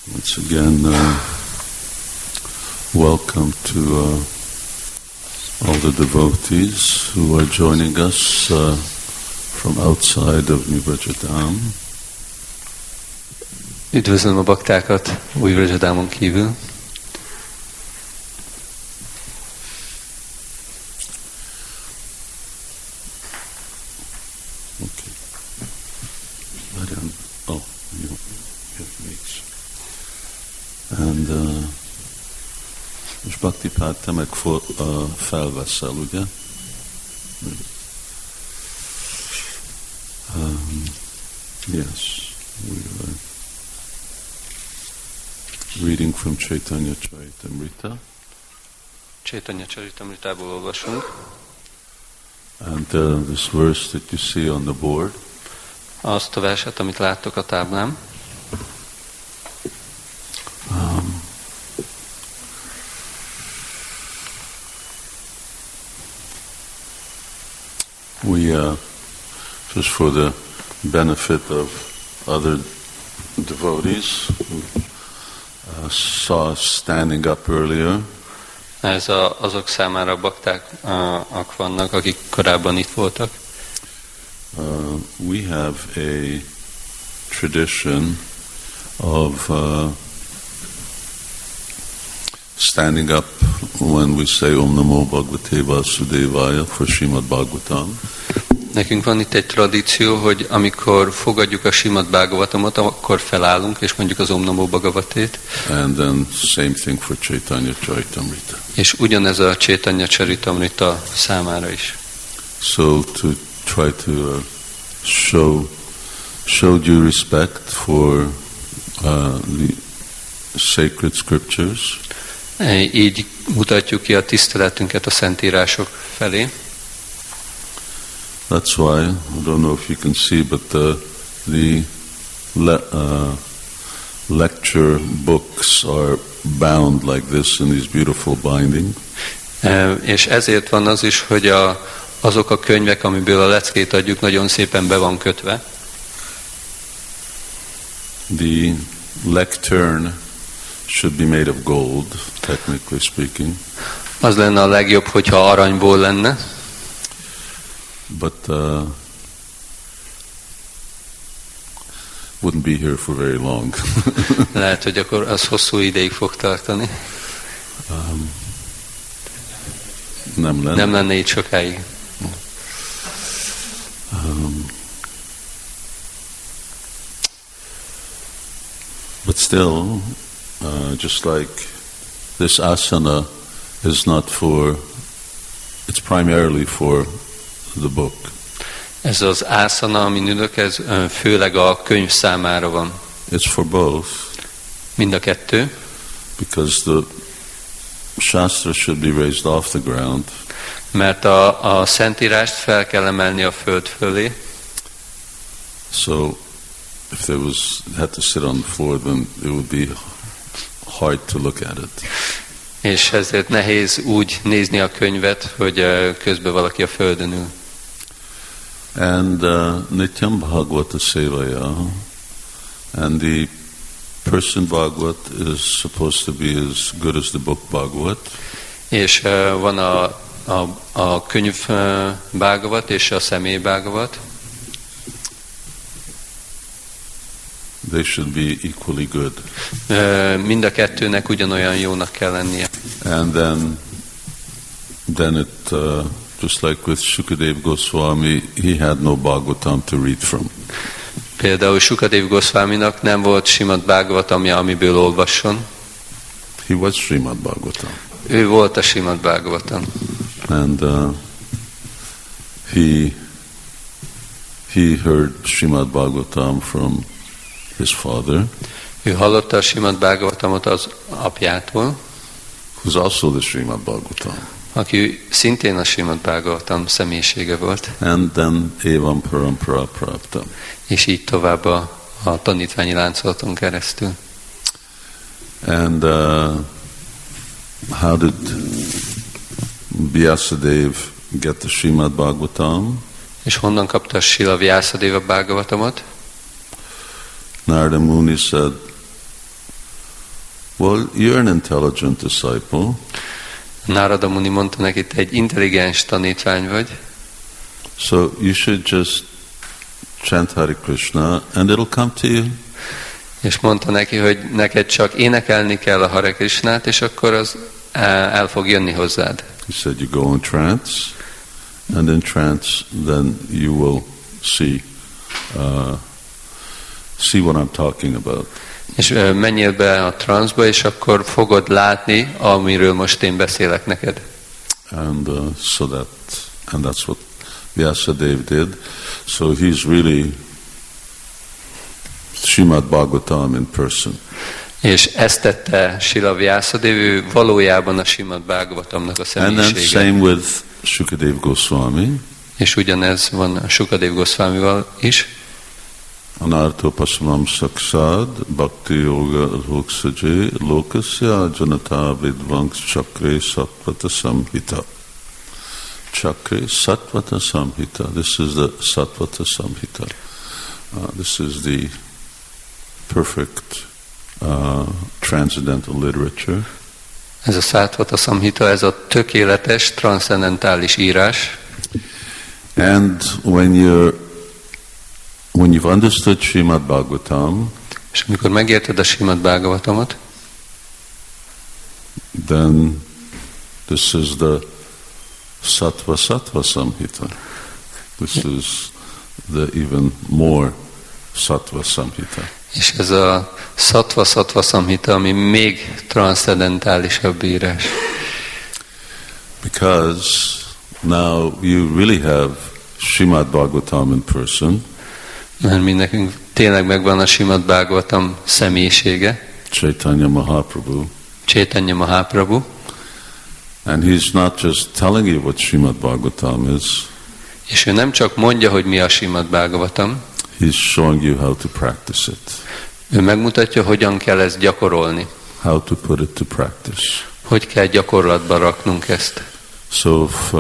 Once again, welcome to all the devotees who are joining us from outside of New Vrajadham. Üdvözlöm a baktákat Új Vrajadhámon kívül. Okay. Oh, you have mix. And most Bhaktipád, te meg felveszel, ugye? Yes, we are reading from Chaitanya Charitamrita. Chaitanya Charitamritából olvasunk. And this verse that you see on the board. Azt a verset, amit láttok a táblán. We just for the benefit of other devotees who saw us standing up earlier. Ez azok számára bakták vannak, akik korábban itt voltak. We have a tradition of standing up when we say Om Namo Bhagavate Vasudevaya for Srimad Bhagavatam. Nekünk van itt egy tradíció, hogy amikor fogadjuk a Srimad Bhagavatamot, akkor felállunk, és mondjuk az Om Namo Bhagavatét. And then same thing for Chaitanya Charitamrita. És ugyanez a Chaitanya Charitamrita számára is. So to try to show due respect for the sacred scriptures. Így mutatjuk ki a tiszteletünket a szentírások felé. That's why, I don't know if you can see, but the lecture books are bound like this in these beautiful bindings. És ezért van az is, hogy azok a könyvek, amiből a leckét adjuk, nagyon szépen be van kötve. The lectern should be made of gold, technically speaking. Az lenne a legjobb, hogyha aranyból lenne. But wouldn't be here for very long. Lehet, hogy akkor az hosszú ideig fog tartani. Nem lenne így sokáig. But still, just like this asana is not for, it's primarily for the book. Ez az ásana, amin ülök, ez főleg a könyv számára van. It's for both. Mind a kettő. Because the Shastra should be raised off the ground. Mert a szentírást fel kell emelni a föld fölé. So if there had to sit on the floor, then it would be hard to look at it. És ezért nehéz úgy nézni a könyvet, hogy közben valaki a földön ül. And Nityam Bhagavata Sevaya, and the person Bhagavat is supposed to be as good as the book Bhagavat. És van a könyv Bhagavat és a személy Bhagavat. They should be equally good. Mind a kettőnek ugyanolyan jónak kell lennie. And then it just like with Shukadev Goswami, he had no Bhagavatam to read from. Például Shukadev Goswaminak nem volt Srimad Bhagavatamja, amiből olvasson. He was Srimad Bhagavatam. Ő volt a Srimad Bhagavatam. And he heard Srimad Bhagavatam from his father. Ő hallotta a Srimad Bhagavatamot az apjától. Who's also the Srimad Bhagavatam. Aki szintén a Srimad Bhagavatam személyisége volt. And then evam parampara prapta. És így tovább a tanítványi láncolaton keresztül. And how did Vyasadeva get the Srimad Bhagavatam? És honnan kapta Srila Vyasadeva Bhagavatamot? Narada Muni said, Well, you're an intelligent disciple. Narada Muni mondta neki, te egy intelligens tanítvány vagy. So you should just chant Hare Krishna and it'll come to you. És mondta neki, hogy neked csak énekelni kell a Hare Krishnát, és akkor az el fog jönni hozzád. He said you go in trance, and in trance then you will see what I'm talking about. És menjél be a transzba, és akkor fogod látni, amiről most én beszélek neked. And that's what Vyasadeva did. So he's really Srimad Bhagavatam in person. És ezt tette Srila Vyasadeva, ő valójában a Srimad Bhagavatamnak a And then személyisége. same with Shukadeva Goswami. És ugyanez van a Sukadeva Goswamival is. Anartha Pasamam Saksad Bhakti Yoga Roksaje Lokasya Janata Vidvanks Chakre Sattvata Samhita. Chakre Sattvata Samhita. This is the Sattvata Samhita. This is the perfect transcendental literature. Ez a Sattvata Samhita, ez a tökéletes, transzcendentális írás. And when you've understood Srimad Bhagavatam, És amikor megérted a Srimad Bhagavatamot, then this is the Sattva Samhita. This is the even more Sattva Samhita. és ez a Sattva Samhita, ami még transzcendentálisabb írás. Because now you really have Srimad Bhagavatam in person. Mert mi nekünk tényleg megvan a Srimad Bhagavatam személyisége, Chaitanya Mahaprabhu. Chaitanya Mahaprabhu, And he's not just telling you what Srimad Bhagavatam is, és ő nem csak mondja, hogy mi a Srimad Bhagavatam, he's showing you how to practice it, ő megmutatja, hogyan kell ezt gyakorolni, how to put it to practice. hogy kell gyakorlatba raknunk ezt. So if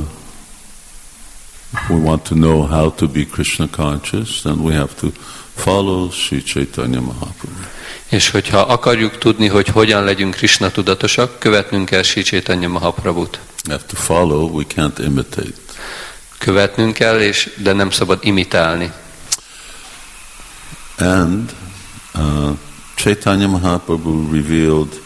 we want to know how to be Krishna conscious, then we have to follow Sri Chaitanya Mahaprabhu. És hogyha akarjuk tudni, hogy hogyan legyünk Krishna tudatosak, követnünk kell Sri Chaitanya Mahaprabhut. We have to follow, we can't imitate. Követnünk kell, de nem szabad imitálni. And Chaitanya Mahaprabhu revealed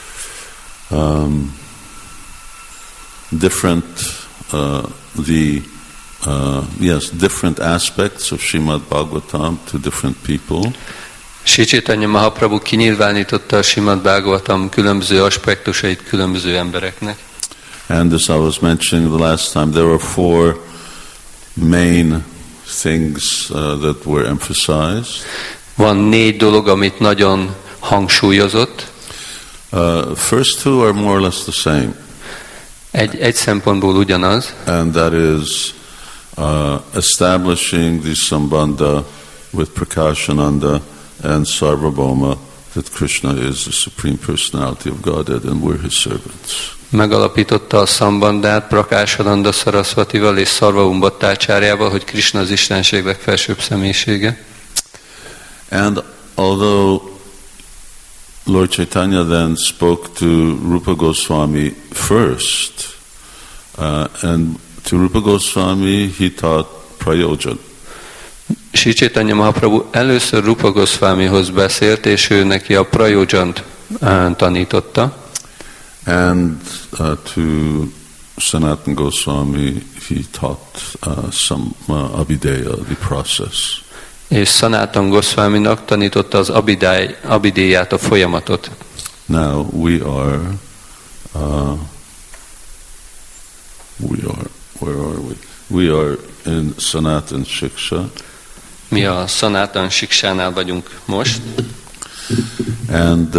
different aspects of Srimad Bhagavatam to different people. Sri Chaitanya Mahaprabhu kinyilvánította a Srimad Bhagavatam különböző aspektusait különböző embereknek. And as I was mentioning the last time, there were 4 main things that were emphasized. Van 4 dolog, amit nagyon hangsúlyozott. First 2 are more or less the same. Egy szempontból ugyanaz. And that is establishing the sambandha with Prakashananda and Sarvabhauma, that Krishna is the Supreme Personality of Godhead and we're His servants. Megalapította a szambandát Prakashananda Sarasvatival és Sarvabhauma Bhattacharjával, hogy Krishna az Istenség legfelsőbb személyisége. And although Lord Chaitanya then spoke to Rupa Goswami first, and to Rupa Goswami he taught Prayojan. Sri Chaitanya Mahaprabhu először Rupa Goswamihoz beszélt, és ő neki a Prayojant tanította. And to Sanatana Goswami he taught some Abhideya, the process. És Sanatana Goswaminak tanította az Abhidéját, a folyamatot. Now where are we? We are in Sanatana Shiksha. Mi a Sanatana Shiksánál vagyunk most. And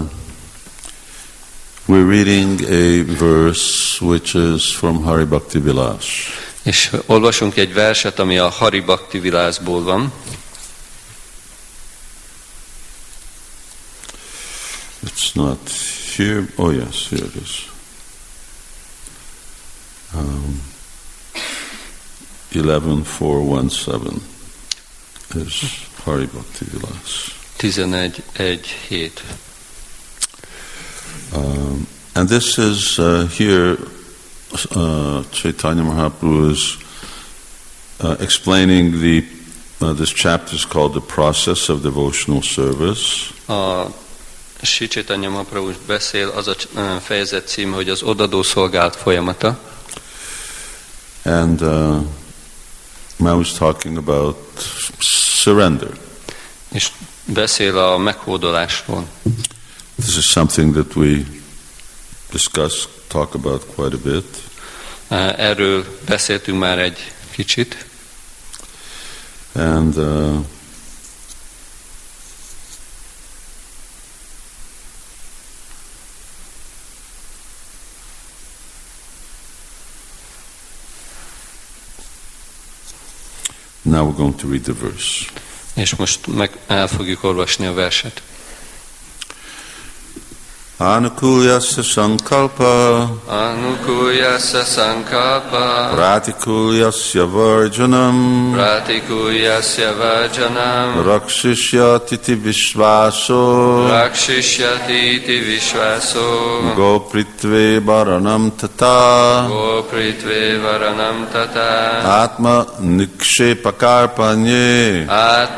we're reading a verse which is from Hari Bhakti Vilas. És olvasunk egy verset, ami a Hari Bhakti Vilasból van. It's not here. Oh yes, here it is. 11.4.1.7 is Hari Bhakti Vilas. 11.1.7. And this is here, Chaitanya Mahaprabhu is explaining this chapter is called The Process of Devotional Service. Sri Chaitanya Mahaprabhu beszél, az a fejezet cím, hogy az odadó szolgálat folyamata. And now he's talking about surrender. És beszél a meghódolásról. This is something that we talk about quite a bit. Erről beszéltünk már egy kicsit. And now we're going to read the verse. És most el fogjuk olvasni a verset. Anukulyasya sankalpa pratikulyasya varjanam rakshishyatiti vishvaso gopritve varanam tata atma nikshepakarpanye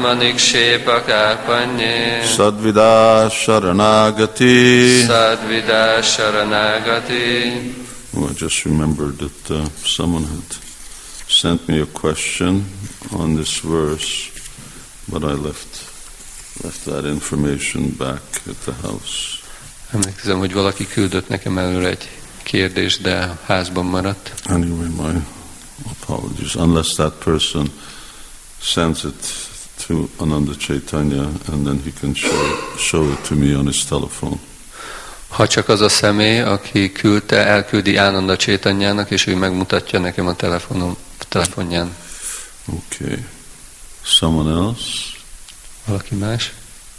sadvida sharanagati. Sadvida Sharanagati. Well, I just remembered that someone had sent me a question on this verse, but I left that information back at the house. Emlékszem, hogy valaki küldött nekem előre egy kérdést, de a házban maradt. Anyway, my apologies. Unless that person sends it to Ananda Chaitanya, and then he can show it to me on his telephone. Ha csak az a személy, aki küldte, elküldi Ananda Chaitanyának, és ő megmutatja nekem a telefonján. Okay. Someone else? Valaki más?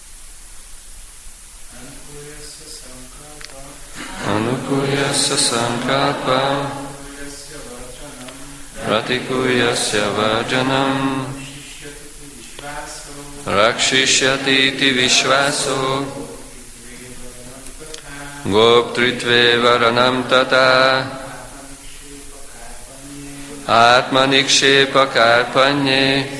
Anukulyasya sankalpa pratikulyasya varjanam rakshishyati vishvaso goptritve varanam tata atmanikshepakarpanye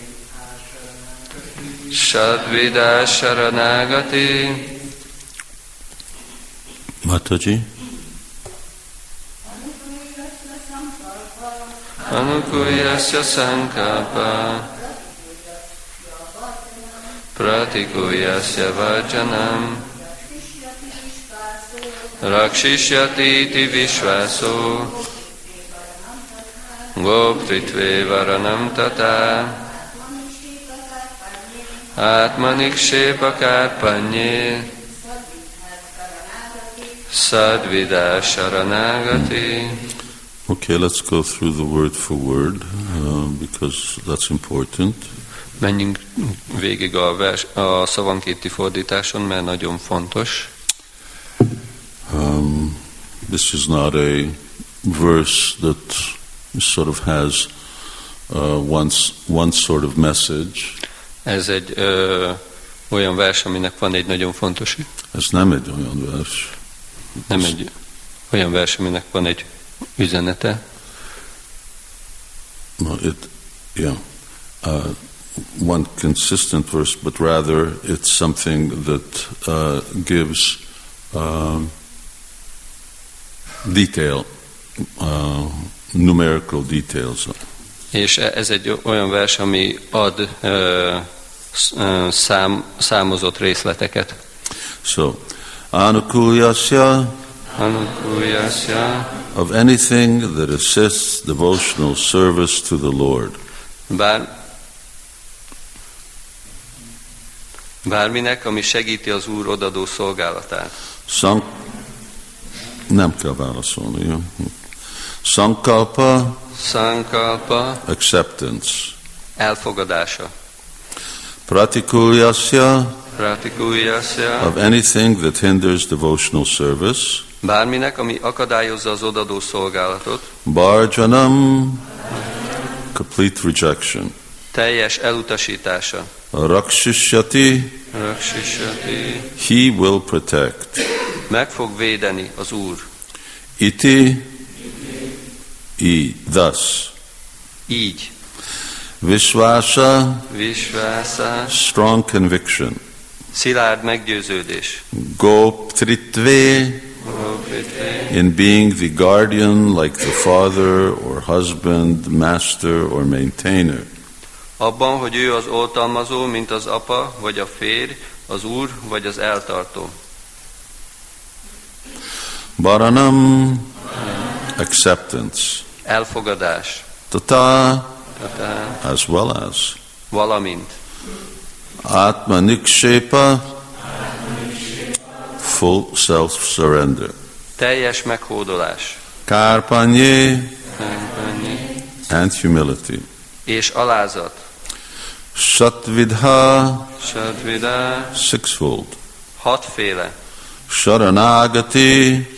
sadvida sharanagati. Mataji? Anukulyasya sankalpa pratikulyasya varjanam rakshishyati vishvaso goptritve varanam tata atmanikshepakarpanye sadvida sharanagati. Okay, let's go through the word for word, because that's important. Menjünk végig a szavankénti fordításon, mert nagyon fontos. This is not a verse that sort of has one sort of message. Ez egy olyan vers, aminek van egy nagyon fontos. Ez nem egy olyan vers. Nem egy olyan vers, aminek van egy üzenete. One consistent verse, but rather it's something that gives detail, numerical details. És ez egy olyan vers, ami ad számozott részleteket. So, anukulyasya of anything that assists devotional service to the Lord. Bárminek, ami segíti az Úr odadó szolgálatát. Nem kell válaszolni. Jó? Sankalpa, acceptance. Elfogadása. Pratikulyasya, of anything that hinders devotional service. Bárminek, ami akadályozza az odadó szolgálatot. Varjanam, complete rejection. Teljes elutasítása. Rakshishyati, he will protect. meg fog védeni az Úr. Iti, thus. Így. Vishvasa, Vishvasa, strong conviction. szilárd meggyőződés. Goptritve, in being the guardian like the father or husband, master or maintainer. Abban, hogy ő az oltalmazó, mint az apa, vagy a férj, az úr, vagy az eltartó. Baranam, acceptance. Elfogadás. Tata, Tata, as well as. valamint. Atma nikshepa, full self-surrender. Teljes meghódolás. Karpanye, and humility. És alázat. Satvidha, Sadvida, sixfold. hatféle. Sharanagati,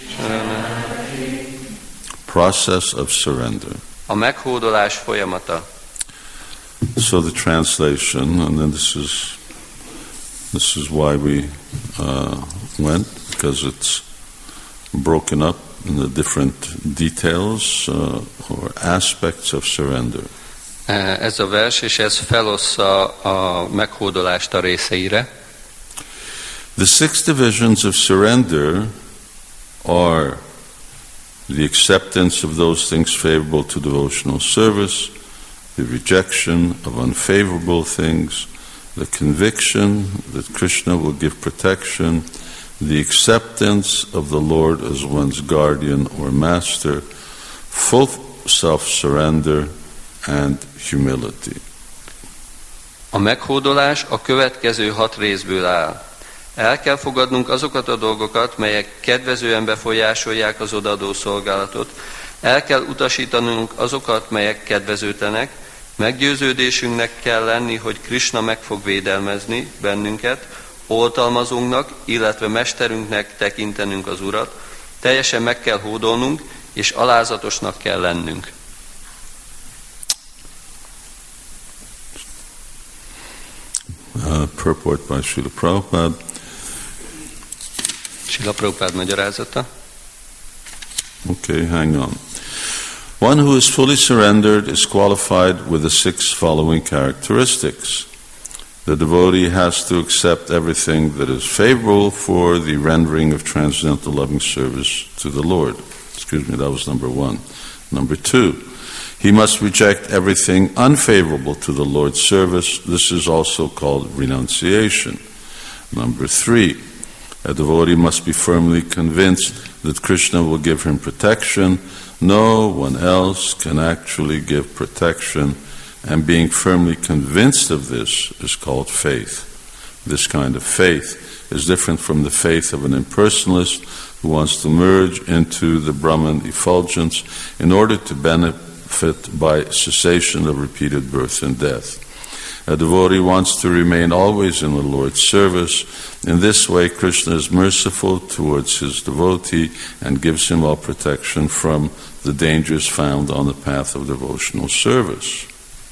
process of surrender. A meghódolás folyamata. So the translation, and then this is why we went, because it's broken up in the different details or aspects of surrender. Ez a vers, és ez felossza a meghódolást a részeire. The 6 divisions of surrender are the acceptance of those things favorable to devotional service, the rejection of unfavorable things, the conviction that Krishna will give protection, the acceptance of the Lord as one's guardian or master, full self-surrender, and humility. A meghódolás a következő 6 részből áll. El kell fogadnunk azokat a dolgokat, melyek kedvezően befolyásolják az odaadó szolgálatot. El kell utasítanunk azokat, melyek kedvezőtlenek. Meggyőződésünknek kell lenni, hogy Krishna meg fog védelmezni bennünket, oltalmazónknak, illetve mesterünknek tekintenünk az Urat. Teljesen meg kell hódolnunk, és alázatosnak kell lennünk. Purport by Srila Prabhupada. Srila Prabhupada magyarázata. Okay, hang on. One who is fully surrendered is qualified with the 6 following characteristics. The devotee has to accept everything that is favorable for the rendering of transcendental loving service to the Lord. Excuse me, that was number 1. Number 2, he must reject everything unfavorable to the Lord's service. This is also called renunciation. Number 3, a devotee must be firmly convinced that Krishna will give him protection. No one else can actually give protection, and being firmly convinced of this is called faith. This kind of faith is different from the faith of an impersonalist who wants to merge into the Brahman effulgence in order to benefit by cessation of repeated birth and death. A devotee wants to remain always in the Lord's service. In this way, Krishna is merciful towards his devotee and gives him all protection from the dangers found on the path of devotional service.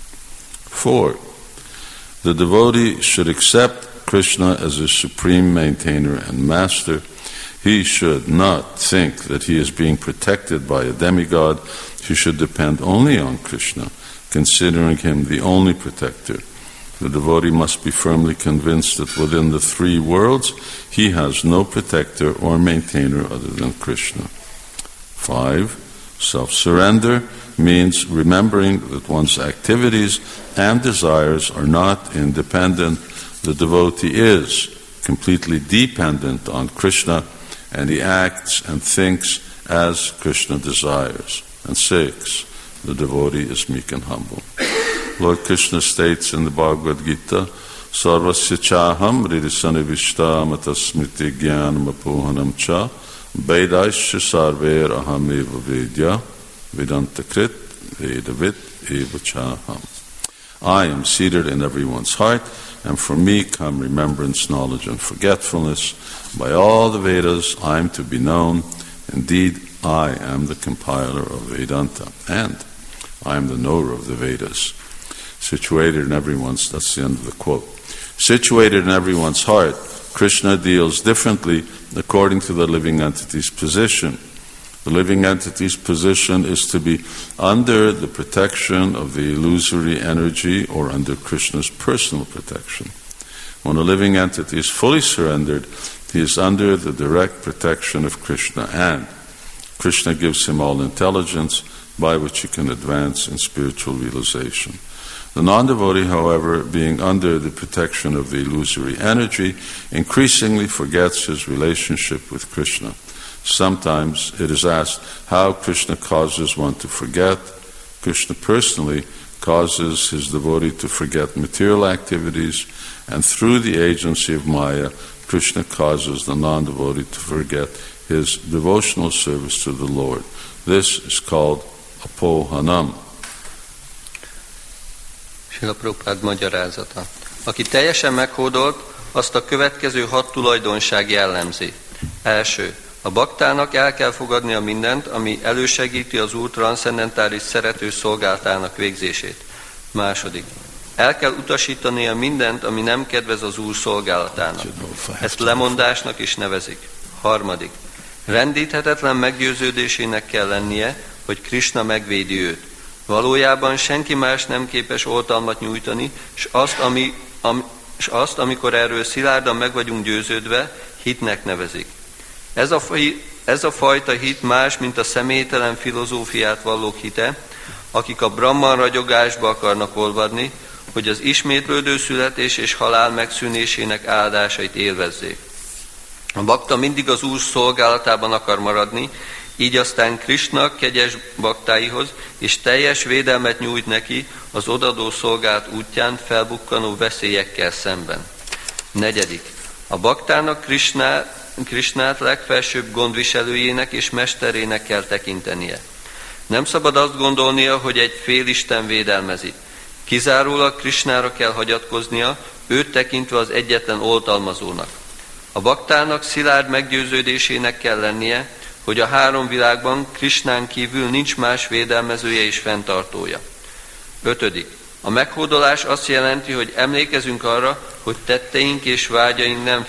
4, the devotee should accept Krishna as his supreme maintainer and master. He should not think that he is being protected by a demigod. He should depend only on Krishna, considering him the only protector. The devotee must be firmly convinced that within the 3 worlds, he has no protector or maintainer other than Krishna. 5, self-surrender means remembering that one's activities and desires are not independent. The devotee is completely dependent on Krishna, and he acts and thinks as Krishna desires. And 6, the devotee is meek and humble. Lord Krishna states in the Bhagavad Gita, Sarvasya chaham ririsana matasmriti jnanam apohanam cha vedaisya sarver ahameva vedya vedantakrit vedavit eva chaham. I am seated in everyone's heart, and from me come remembrance, knowledge, and forgetfulness. By all the Vedas I am to be known. Indeed, I am the compiler of Vedanta, and I am the knower of the Vedas. Situated in everyone's, that's the end of the quote. Situated in everyone's heart, Krishna deals differently according to the living entity's position. The living entity's position is to be under the protection of the illusory energy or under Krishna's personal protection. When a living entity is fully surrendered, he is under the direct protection of Krishna, and Krishna gives him all intelligence by which he can advance in spiritual realization. The non-devotee, however, being under the protection of the illusory energy, increasingly forgets his relationship with Krishna. Sometimes it is asked how Krishna causes one to forget. Krishna personally causes his devotee to forget material activities, and through the agency of Maya, Krishna causes the non-devotee to forget his devotional service to the Lord. This is called apohanam. Srila Prabhupád magyarázata. Aki teljesen meghódolt, azt a következő 6 tulajdonság jellemzi. Első, a baktának el kell fogadnia mindent, ami elősegíti az Úr transzcendentális szerető szolgálatának végzését. Második, el kell utasítania mindent, ami nem kedvez az Úr szolgálatának. Ezt lemondásnak is nevezik. Harmadik, rendíthetetlen meggyőződésének kell lennie, hogy Krishna megvédi őt. Valójában senki más nem képes oltalmat nyújtani, és azt, amikor erről szilárdan meg vagyunk győződve, hitnek nevezik. Ez a fajta hit más, mint a személytelen filozófiát vallók hite, akik a Brahman ragyogásba akarnak olvadni, hogy az ismétlődő születés és halál megszűnésének áldásait élvezzék. A bakta mindig az Úr szolgálatában akar maradni, így aztán Krishna kegyes baktáihoz és teljes védelmet nyújt neki az odadó szolgálat útján felbukkanó veszélyekkel szemben. Negyedik, a baktának Krishnát legfelsőbb gondviselőjének és mesterének kell tekintenie. Nem szabad azt gondolnia, hogy egy félisten védelmezi. Kizárólag Krishnára kell hagyatkoznia, őt tekintve az egyetlen oltalmazónak. A baktának szilárd meggyőződésének kell lennie, hogy a 3 világban Krishnán kívül nincs más védelmezője és fenntartója. 5. A meghódolás azt jelenti, hogy emlékezünk arra, hogy tetteink és vágyaink nem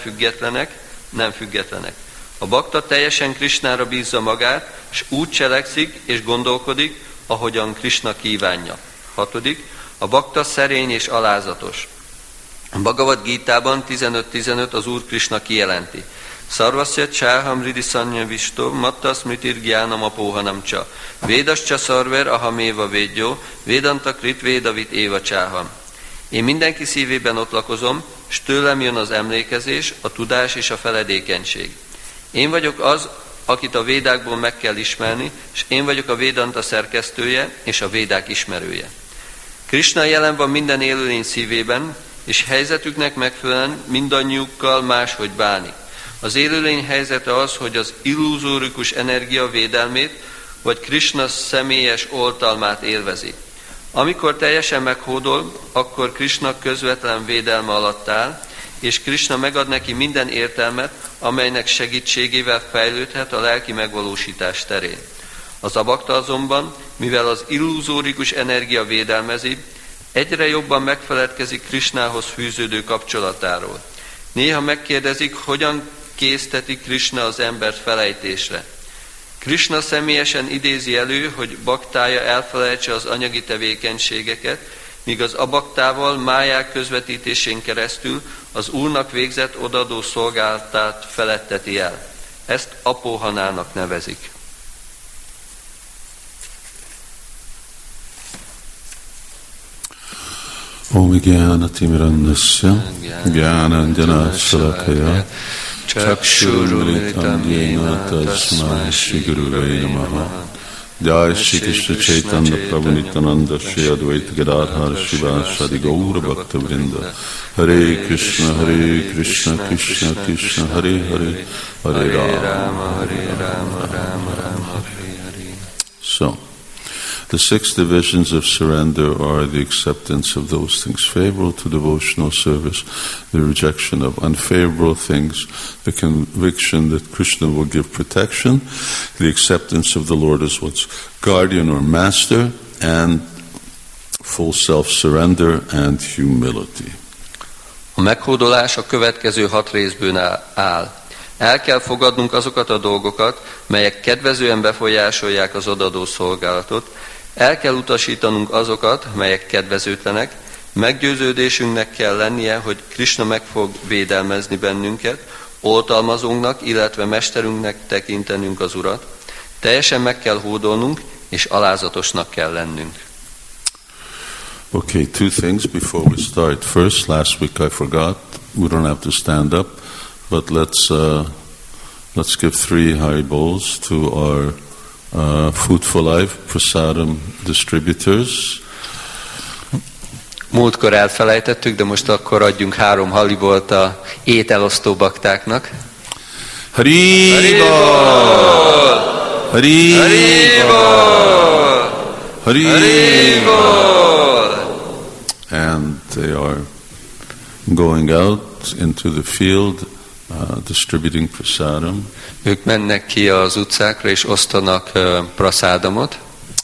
függetlenek. A bakta teljesen Krishnára bízza magát, és úgy cselekszik és gondolkodik, ahogyan Krishna kívánja. 6. A bakta szerény és alázatos. A Bhagavad Gítában 15.15 az Úr Krishna kijelenti. Sarvasya cháham ridisanya visto, matta smritir gyánam apóhanam csa. Védascsa szarver ahaméva védjó, védanta krit védavit éva csáham. Én mindenki szívében ott lakozom, s tőlem jön az emlékezés, a tudás és a feledékenység. Én vagyok az, akit a védákból meg kell ismerni, és én vagyok a Védanta szerkesztője és a védák ismerője. Krishna jelen van minden élőlény szívében, és helyzetüknek megfelelően mindannyiukkal máshogy bánik. Az élőlény helyzete az, hogy az illuzórikus energia védelmét, vagy Krishna személyes oltalmát élvezi. Amikor teljesen meghódol, akkor Krishna közvetlen védelme alatt áll, és Krishna megad neki minden értelmet, amelynek segítségével fejlődhet a lelki megvalósítás terén. Az abakta azonban, mivel az illuzórikus energia védelmezi, egyre jobban megfeledkezik Krishnához fűződő kapcsolatáról. Néha megkérdezik, hogyan készteti Krishna az embert felejtésre. Krishna személyesen idézi elő, hogy baktája elfelejtse az anyagi tevékenységeket, míg az abaktával máják közvetítésén keresztül az Úrnak végzett odadó szolgálatát feletteti el. Ezt apóhanának nevezik. Om Gyánatimirandasya Gyánanjana Salakaya Chakshurmilitam Yena Tasmai Shri Gurave Namaha. Jai Shri Krishna Chaitanya Prabhu Nityananda Shri Advaita Gadadhar Shivasadi Gaura Bhakta Vrinda. Hare Krishna Krishna Krishna Hare Hare Hare Rama Hare Rama Rama Rama Hare Hare. So, the 6 divisions of surrender are the acceptance of those things favorable to devotional service, the rejection of unfavorable things, the conviction that Krishna will give protection, the acceptance of the Lord as one's guardian or master, and full self-surrender and humility. A meghódolás a következő 6 részből áll. El kell fogadnunk azokat a dolgokat, melyek kedvezően befolyásolják az odadó szolgálatot. El kell utasítanunk azokat, melyek kedvezőtlenek. Meggyőződésünknek kell lennie, hogy Krisna meg fog védelmezni bennünket, oltalmazónknak, illetve mesterünknek tekintenünk az Urat. Teljesen meg kell hódolnunk, és alázatosnak kell lennünk. Okay, 2 things before we start. First, last week I forgot. We don't have to stand up, but let's give 3 Haribol to our Food for Life Prasadam distributors. Múltkor elfelejtettük, de most akkor adjunk 3 haribolt a ételosztó baktáknak. Haribol! Haribol! Haribol! And they are going out into the field distributing prasadam. Ők mennek ki az utcákra és osztanak prasádamot.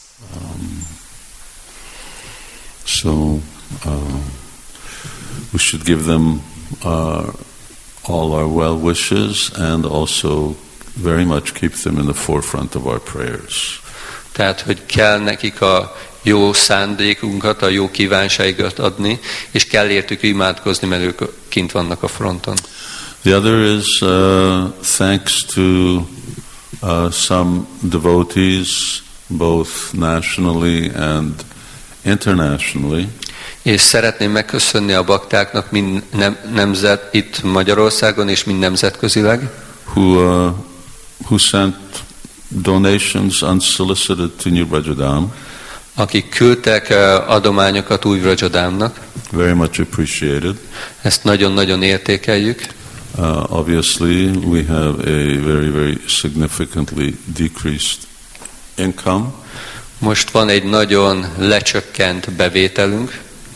We should give them all our well wishes and also very much keep them in the forefront of our prayers. Tehát, hogy kell nekik a jó szándékunkat, a jó kívánságot adni, és kell értük imádkozni, mert ők kint vannak a fronton. The other is thanks to some devotees, both nationally and internationally. És szeretném megköszönni a baktáknak mind nemzet itt Magyarországon és mind nemzetközileg, who sent donations unsolicited to New Brajadam. Akik küldtek adományokat Új Vrajadámnak. Very much appreciated. Ezt nagyon-nagyon értékeljük. Obviously, we have a very significantly decreased income. Most van egy nagyon lecsökkent bevételünk,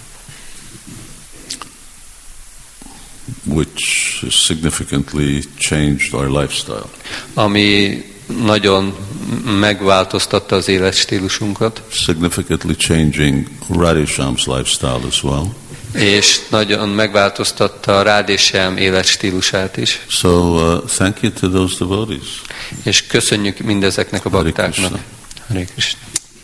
which significantly changed our lifestyle. Ami nagyon megváltoztatta az életstílusunkat. Significantly changing Radhesham's lifestyle as well. És nagyon megváltoztatta a Radheshyam életstílusát is. So thank you to those devotees. És köszönjük mindezeknek a baktáknak. Hare Krishna.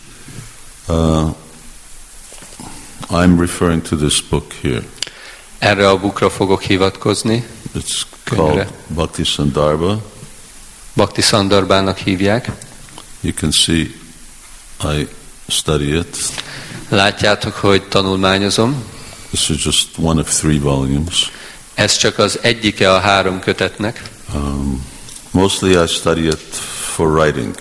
I'm referring to this book here. Erre a bookra fogok hivatkozni. It's called Bhakti Sandarbha. Bhakti Sandarbhának hívják. You can see I study it. Látjátok, hogy tanulmányozom. This is just one of 3 volumes. Ez csak az egyike a 3 kötetnek. Mostly I study it for writing.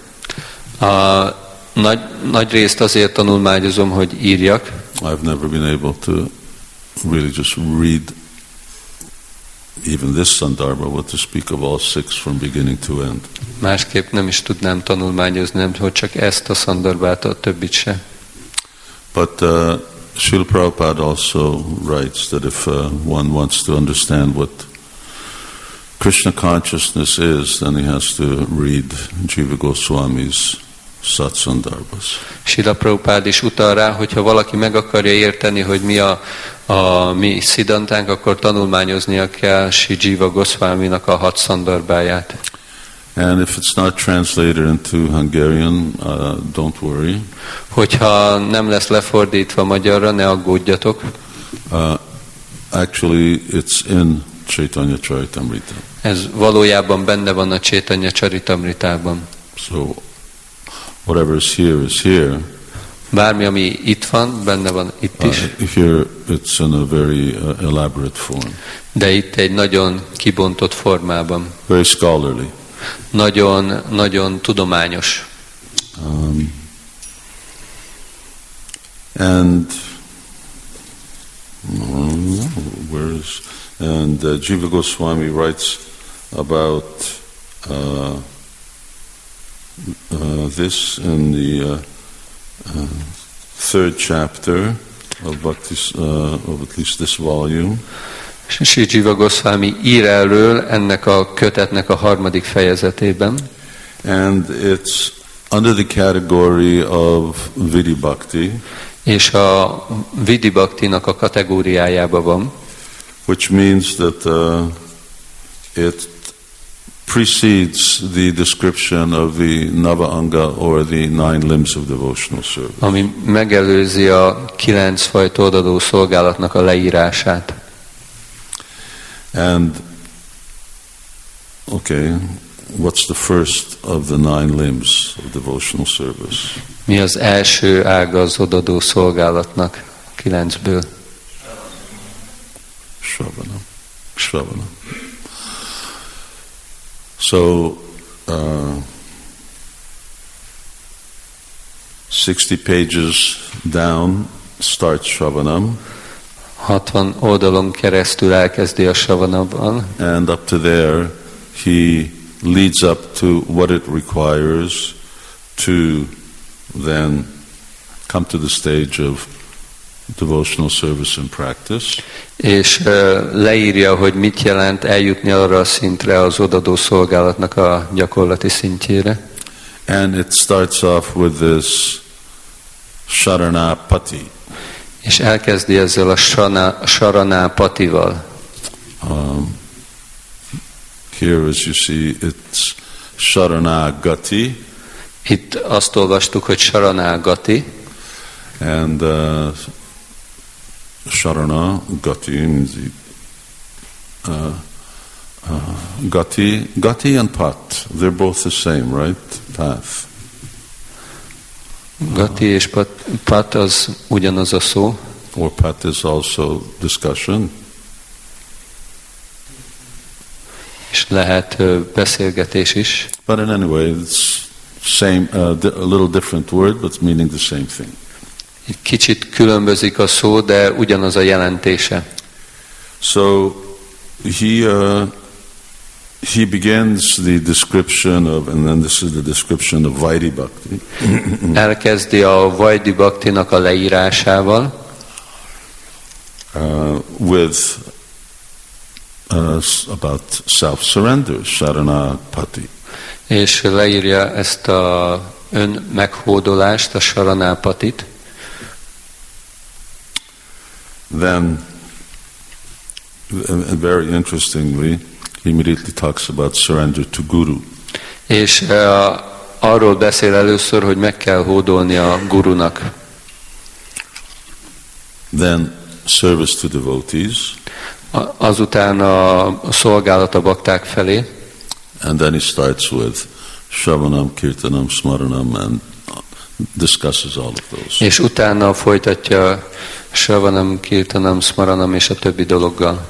Nagy részt azért tanulmányozom, hogy írjak. I've never been able to really just read even this Sandarbha, what to speak of all 6 from beginning to end. Másképp nem is tudnám tanulmányozni, nem, hogy csak ezt a Sandarbhát, a többit se. But Srila Prabhupada also writes that if one wants to understand what Krishna consciousness is, then he has to read Jiva Goswami's Satsandarbhas. Srila Prabhupada is utal rá, hogyha valaki meg akarja érteni, hogy mi a mi szidantánk, akkor tanulmányoznia kell Sri Jiva Goswaminak a 6 Sandarbháját. And if it's not translated into Hungarian, don't worry. Hogyha nem lesz lefordítva magyarra, ne aggódjatok. Actually, it's in Chaitanya Charitamrita. Ez valójában benne van a Chaitanya Charitamritában. So, whatever is here. Bármi, ami itt van, benne van itt is. Here it's in a very elaborate form. De itt egy nagyon kibontott formában. Very scholarly. Nagyon tudományos. Jiva Goswami writes about this in the 3rd chapter of Bhakti, of at least this volume. Sri Jiva Goswami ír erről ennek a kötetnek a 3. fejezetében. And it's under the category of Vidhi Bhakti. És a Vidhi Bhaktinak a kategóriájában van. which means that it precedes the description of the Nava Anga or the 9 limbs of devotional service. Ami megelőzi a 9 fajta odadó szolgálatnak a leírását. And okay, what's the first of the 9 limbs of devotional service? Mi az első ága az odadó szolgálatnak 9-ből? Shravana. Shravana. So, 60 pages down starts Shravanam. 60 oldalon keresztül elkezdi a Shravanamban. And up to there, he leads up to what it requires to then come to the stage of devotional service and practice. És leírja, hogy mit jelent eljutni arra a szintre, az odadó szolgálatnak a gyakorlati szintjére. And it starts off with this Sharanapati. És elkezdi ezzel a Sharanapatival. Here, as you see, it's Sharanagati. Itt azt olvastuk, hogy Sharanagati. And Sharana, Gati means Gati and Pat. They're both the same, right? Path. Gati és Pat az ugyanaz a szó. Or Pat is also discussion. És lehet beszélgetés is. But in any way, it's same, a little different word, but meaning the same thing. Kicsit különbözik a szó, de ugyanaz a jelentése. So he begins the description of, and then this is the description of Vaidhi Bhakti. Elkezdi a Vaidhi Bhaktinak a leírásával. With about self-surrender, Sharanapati. És leírja ezt a önmeghódolást, a Sharanapatit. Then, very interestingly, he immediately talks about surrender to Guru. És arról beszél először, hogy meg kell hódolni a Gurunak. Then service to devotees. Azután a szolgálat a bakták felé. And then he starts with Shravanam, Kirtanam, Smaranam, and discusses all of those. És utána folytatja Shravanam, Kirtanam, Smaranam és a többi dologgal.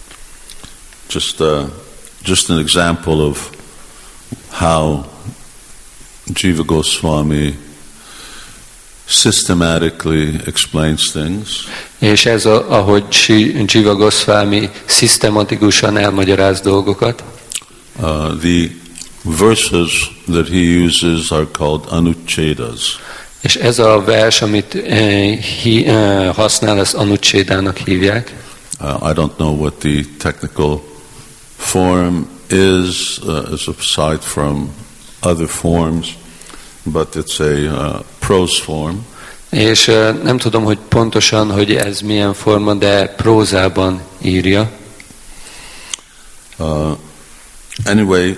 Just an example of how Jiva Goswami systematically explains things. És ez ahogy Jiva Goswami szisztematikusan elmagyaráz dolgokat. The verses that he uses are called anucchedas. És ez a vers, amit használ, ezt anucchedának hívják. I don't know what the technical form is aside from other forms, but it's a prose form. És nem tudom, hogy pontosan, hogy ez milyen forma, de prózában írja. Anyway,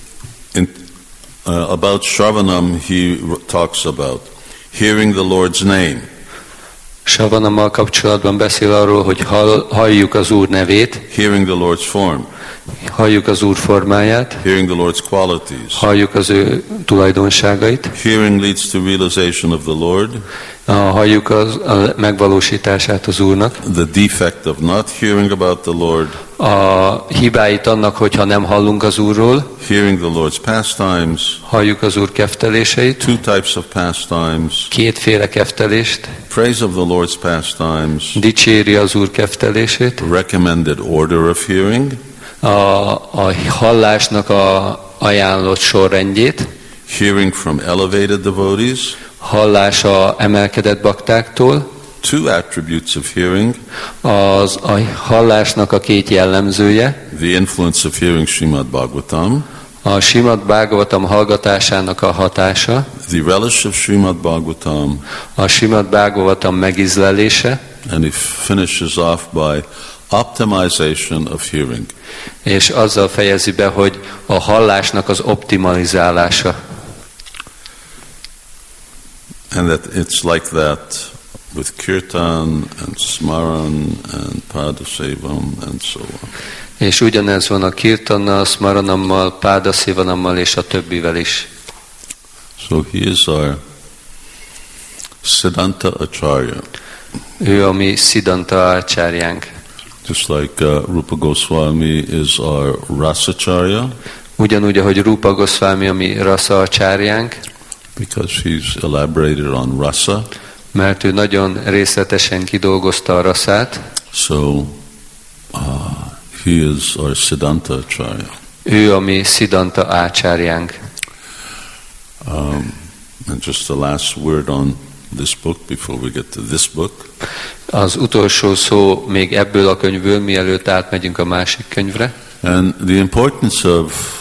about Shravanam, he talks about hearing the Lord's name. Shravanammal kapcsolatban beszél arról, hogy halljuk az Úr nevét. Hearing the Lord's form. Halljuk az Úr formáját. Hearing the Lord's qualities. Halljuk az ő tulajdonságait. Hearing leads to realization of the Lord. Halljuk a megvalósítását az Úrnak. The defect of not hearing about the Lord. A hibáit annak, hogyha nem hallunk az Úrról. Hearing the Lord's pastimes. Halljuk az Úr kefteléseit. Two types of pastimes. Kétféle keftelést. Praise of the Lord's pastimes. Dicséri az Úr keftelését. Recommended order of hearing. A hallásnak a ajánlott sorrendjét. Hearing from elevated devotees. Hallás a emelkedett baktáktól. Two attributes of hearing. A hallásnak a két jellemzője. The influence of hearing Srimad Bhagavatam. A Srimad Bhagavatam hallgatásának a hatása. The relish of Srimad Bhagavatam. A Srimad Bhagavatam megízlelése. And he finishes off by optimization of hearing. És azzal fejezi be, hogy a hallásnak az optimalizálása. And that it's like that with kirtan and smaran and padasevam and so on. És ugyanez van a kirtannal, smaranammal, pádaszivanammal és a többivel is. So he is our Siddhanta Acharya. Ő a mi Siddhanta ácsáryánk. Just like Rupa Goswami is our Rasacharya. Ugyanúgy, ahogy Rupa Goswami a mi rasa ácsáryánk. Because he's elaborated on rasa. Mert ő nagyon részletesen kidolgozta a raszát. So he is our Siddhanta Acharya. Ő a mi Siddhanta ácsáryánk. And just the last word on this book before we get to this book. Az utolsó szó még ebből a könyvből, mielőtt átmegyünk a másik könyvre. And the importance of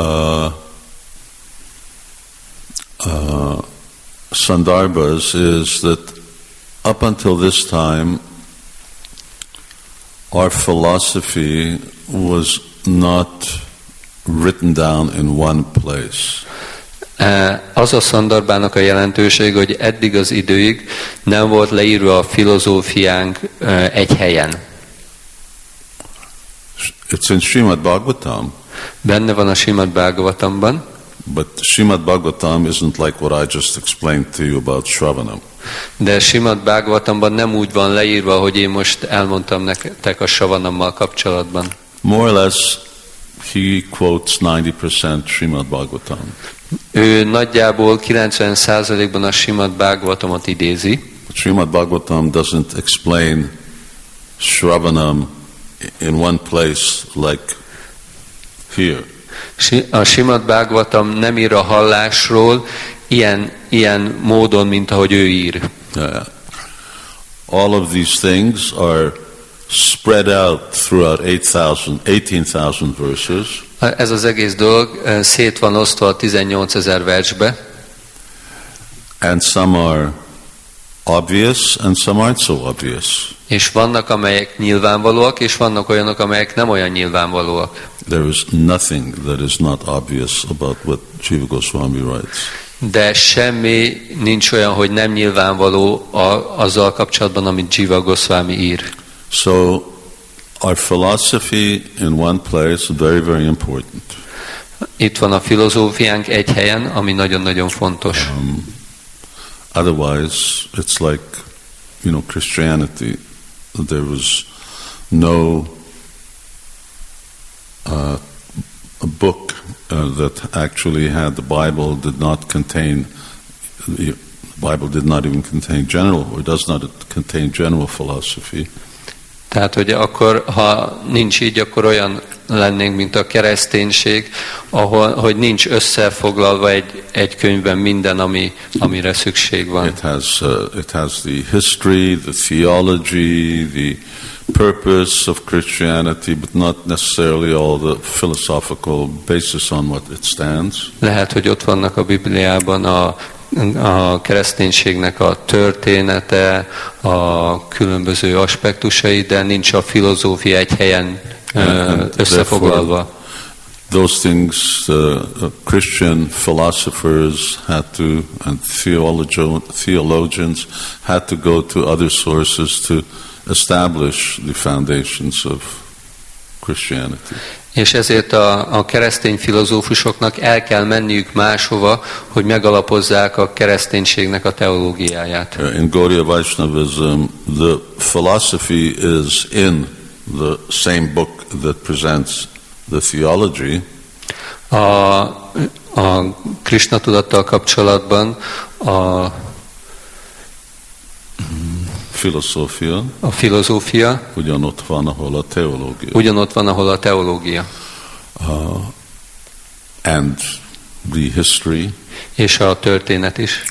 Sandarbhas is that up until this time our philosophy was not written down in one place. Az a szandarbának a jelentőség, hogy eddig az időig nem volt leírva a filozófiánk egy helyen. It's in Srimad Bhagavatam. Benne van a Srimad Bhagavatamban. But Srimad Bhagavatam isn't like what I just explained to you about Shravanam. De Srimad Bhagavatamban nem úgy van leírva, hogy én most elmondtam nektek a Shravanammal kapcsolatban. More or less, he quotes 90% Srimad Bhagavatam. Ő nagyjából 90%-ban a Srimad Bhagavatamot idézi. Srimad Bhagavatam doesn't explain Shravanam in one place like here. A Srimad Bhagavatam nem ír a hallásról ilyen módon, mint ahogy ő ír. All of these things are spread out throughout 18,000 verses. Ez az egész dolog szét van osztva a 18,000 versbe. And some are obvious and some aren't so obvious. És vannak, amelyek nyilvánvalóak, és vannak olyanok, amelyek nem olyan nyilvánvalóak. There is nothing that is not obvious about what Jiva Goswami writes. De semmi nincs olyan, hogy nem nyilvánvaló azzal kapcsolatban, amit Jiva Goswami ír. So our philosophy in one place is very, very important. Itt van a filozófiánk egy helyen, ami nagyon-nagyon fontos. Otherwise, it's like, Christianity. There was no a book that actually had the Bible did not even contain general, or does not contain general philosophy. Tehát, hogy akkor, ha nincs így, akkor olyan lennénk, mint a kereszténység, hogy nincs összefoglalva egy könyvben minden, amire szükség van. It has the history, the theology, the purpose of Christianity, but not necessarily all the philosophical basis on what it stands. Lehet, hogy ott vannak a Bibliában a kereszténységnek a története, a különböző aspektusai, de nincs a filozófia egy helyen összefoglalva. Those things Christian philosophers had to, and theologians had to go to other sources to establish the foundations of Christianity. És ezért a keresztény filozófusoknak el kell menniük máshova, hogy megalapozzák a kereszténységnek a teológiáját. In Gaudiya Vaishnavism, the philosophy is in the same book that presents the theology. A Krishna tudattal kapcsolatban a filozófia ugyanott van, ahol a teológia. And the history. És a történet is.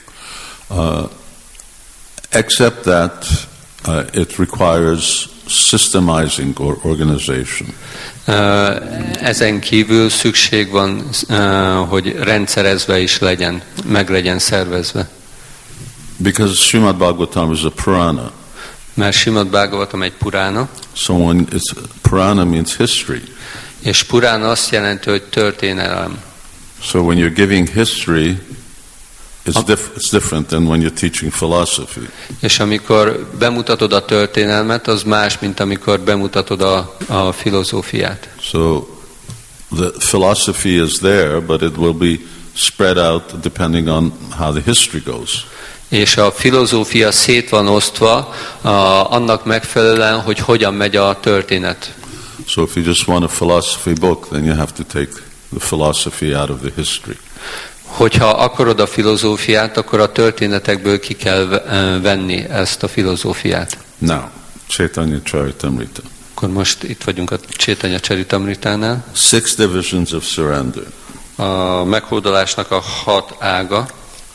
Except that it requires systemizing or organization. Ezen kívül szükség van, hogy rendszerezve is legyen, meg legyen szervezve. Because Srimad Bhagavatam is a Purana. Mert Srimad Bhagavatam egy Purana. So when it's Purana means history. És Purana azt jelenti, hogy történelem. So when you're giving history, it's different than when you're teaching philosophy. És amikor bemutatod a történelmet, az más, mint amikor bemutatod a filozófiát. So the philosophy is there, but it will be spread out depending on how the history goes. És a filozófia szét van osztva annak megfelelően, hogy hogyan megy a történet. So if you just want a philosophy book, then you have to take the philosophy out of the history. Hogyha akarod a filozófiát, akkor a történetekből ki kell venni ezt a filozófiát. Now, Chaitanya Charitamrita. Akkor most itt vagyunk a Chaitanya Charitamritánál. 6 divisions of surrender. A meghódolásnak a 6 ága.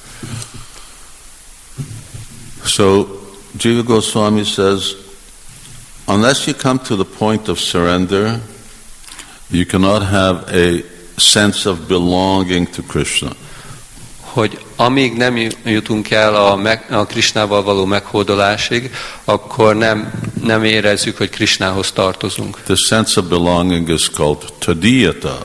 So, Jiva Goswami says, unless you come to the point of surrender, you cannot have a sense of belonging to Krishna. Hogy amíg nem jutunk el a Krishnával való meghódolásig, akkor nem érezzük, hogy Krishnához tartozunk. The sense of belonging is called tadiyata.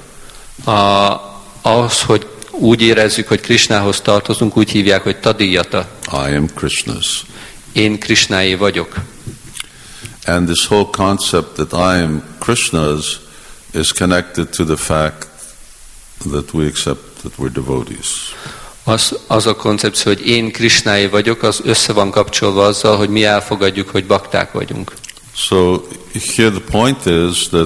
Az, hogy úgy érezzük, hogy Krishnához tartozunk, úgy hívják, hogy tadiyata. I am Krishna's. Én Krishnáé vagyok. And this whole concept that I am Krishna's is connected to the fact that we accept that we're devotees. Az a koncepció, hogy én Krishnáé vagyok, az össze van kapcsolva azzal, hogy mi elfogadjuk, hogy bakták vagyunk. So here the point is that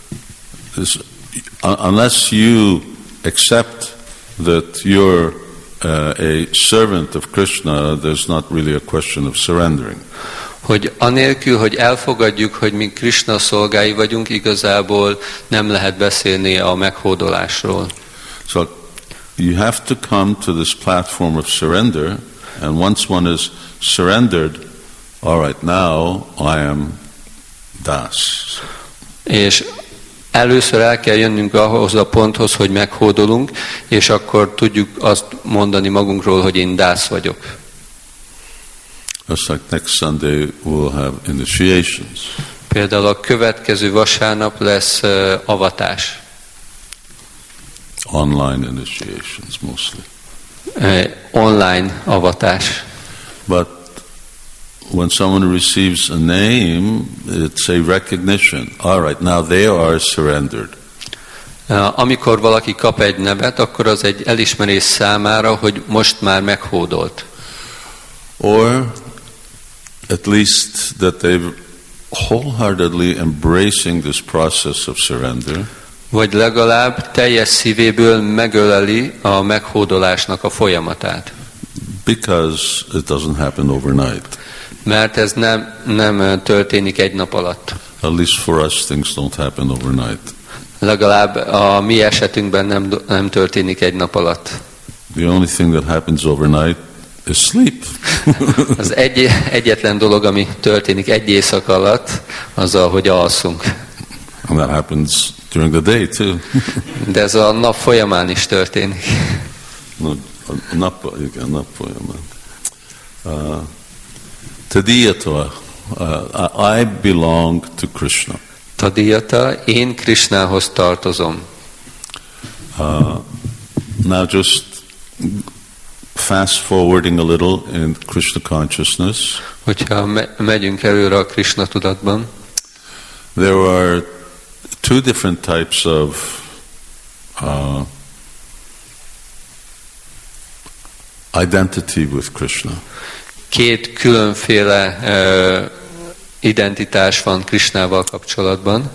unless you accept that you're a servant of Krishna, there's not really a question of surrendering. Hogy anélkül, hogy elfogadjuk, hogy mi Krishna szolgái vagyunk, igazából nem lehet beszélni a meghódolásról. So you have to come to this platform of surrender, and once one is surrendered, all right, now I am Das. És először el kell jönnünk ahhoz a ponthoz, hogy meghódolunk, és akkor tudjuk azt mondani magunkról, hogy én dász vagyok. Just like next Sunday we'll have initiations. Például a következő vasárnap lesz avatás. Online initiations mostly. Online avatás. But when someone receives a name, it's a recognition. All right, now they are surrendered. Amikor valaki kap egy nevet, akkor az egy elismerés számára, hogy most már meghódolt. Or at least that they've wholeheartedly embracing this process of surrender. Vagy legalább teljes szívéből megöleli a meghódolásnak a folyamatát. Because it doesn't happen overnight. Mert ez nem történik egy nap alatt. At least for us things don't happen overnight. Legalább a mi esetünkben nem történik egy nap alatt. The only thing that happens overnight is sleep. Az egyetlen dolog, ami történik egy éjszaka alatt, az, hogy alszunk. And that happens during the day too. De ez a nap folyamán is történik. No, nap folyamán. Tadiyata, I belong to Krishna. Tadiyata, én Krishnához tartozom. Now just fast forwarding a little in Krishna consciousness. Hogyha megyünk előre a Krishna tudatban, there are two different types of identity with Krishna. Két különféle identitás van Krishnával kapcsolatban.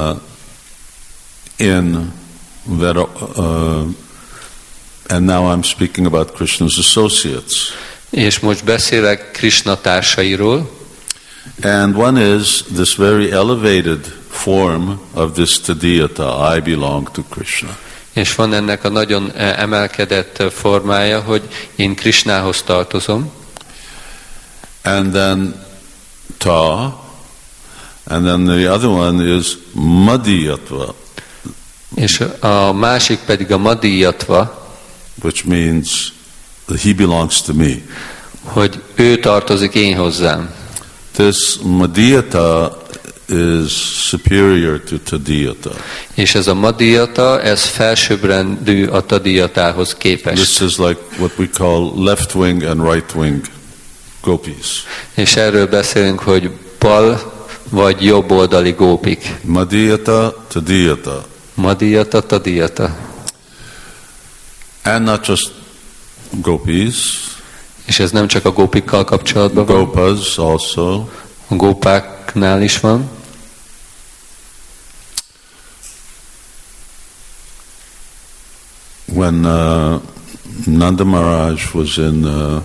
And now I'm speaking about Krishna's associates. És most beszélek Krishna társairól. And one is this very elevated form of this tadiyata, I belong to Krishna. És van ennek a nagyon emelkedett formája, hogy én Krishnához tartozom. And then ta, and then the other one is madhiyatva. És a másik pedig a madhiyatva, which means that he belongs to me. Hogy ő tartozik én hozzám. This madhiyata is superior to Tadiyata. És ez a Madhyata, ez felsőbbrendű a Tadiyatához képest. This is like what we call left wing and right wing gopis. És erről beszélünk, hogy bal vagy jobb oldali gópik. Madhyata, Tadiyata. Madhyata, Tadiyata. And not just gopis. És ez nem csak a gópikkal kapcsolatban van. Gopas also. A gópáknál is van. When Nanda Maharaj was in,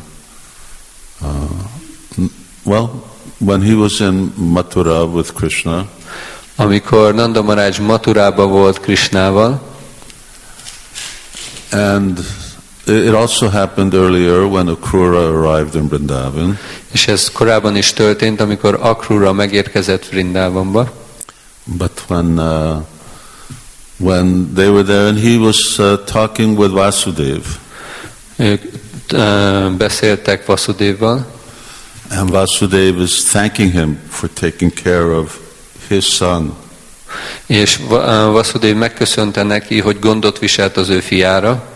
when he was in Mathura with Krishna, amikor Nanda Maharaj Mathurában volt Krishnával, and it also happened earlier when Akrura arrived in Vrindavan. és ez korábban is történt, amikor Akrura megérkezett Vrindavanba. But when they were there and he was talking with Vasudev, Ők beszéltek Vasudevval, and Vasudev is thanking him for taking care of his son. és Vasudev megköszönte neki, hogy gondot viselt az ő fiára,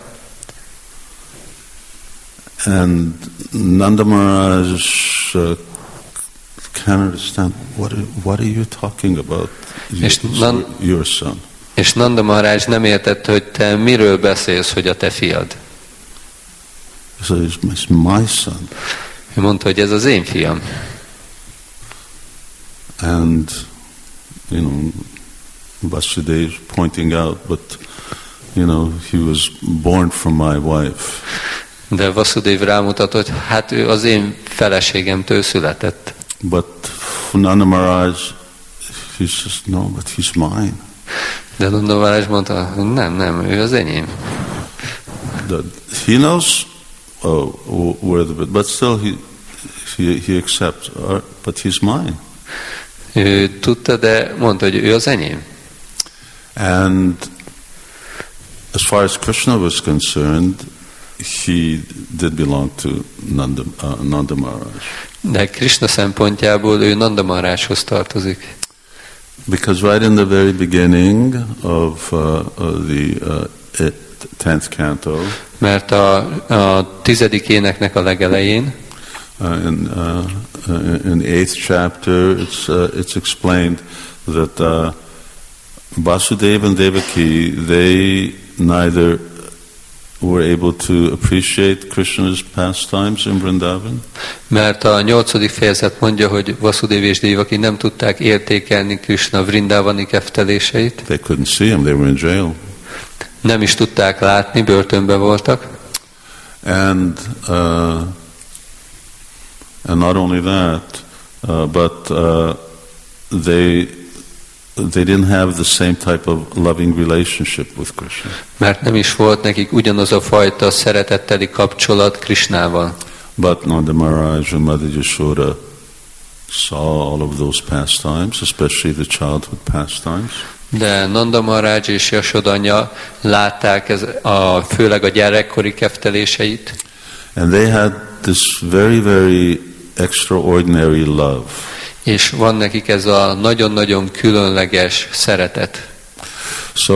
And Nanda Maharaj can't understand, what are you talking about? Your son. És Nanda Maharaj nem értette, hogy te miről beszélsz, hogy a te fiad. So it's my son. Ő mondta, hogy ez az én fiam. And, Vasudev pointing out, but, he was born from my wife. De Vasudev rámutatott, hogy hát ő az én feleségemtől született. But Nanda Maharaj, he says, no, but he's mine. De Nanda Maharaj mondta, hogy nem, ő az enyém. He knows but still he accepts, but he's mine. Ő tudta, de mondta, hogy ő az enyém. And as far as Krishna was concerned, he did belong to Nanda Maharaj. De Krishna szempontjából ő Nanda Maharajhoz tartozik. Because right in the very beginning of the 10th canto, mert a 10. éneknek a legelején, in 8th chapter, it's explained that Vasudeva and Devaki, they neither were able to appreciate Krishna's pastimes in Vrindavan. Mert a 8. fejezet mondja, hogy Vasudeva és Devaki nem tudták értékelni Krishna vrindavani kefteléseit. They couldn't see him, they were in jail. Nem is tudták látni, börtönben voltak. And not only that, but they didn't have the same type of loving relationship with Krishna. Mert nem is volt nekik ugyanaz a fajta szeretetteli kapcsolat Krishnával. But Nanda Maharaj and Mother Yashoda saw all of those pastimes, especially the childhood pastimes. De Nanda Maharaj és Yashoda anya látták főleg a gyerekkori kefteléseit. And they had this very, very extraordinary love. És van nekik ez a nagyon-nagyon különleges szeretet. So,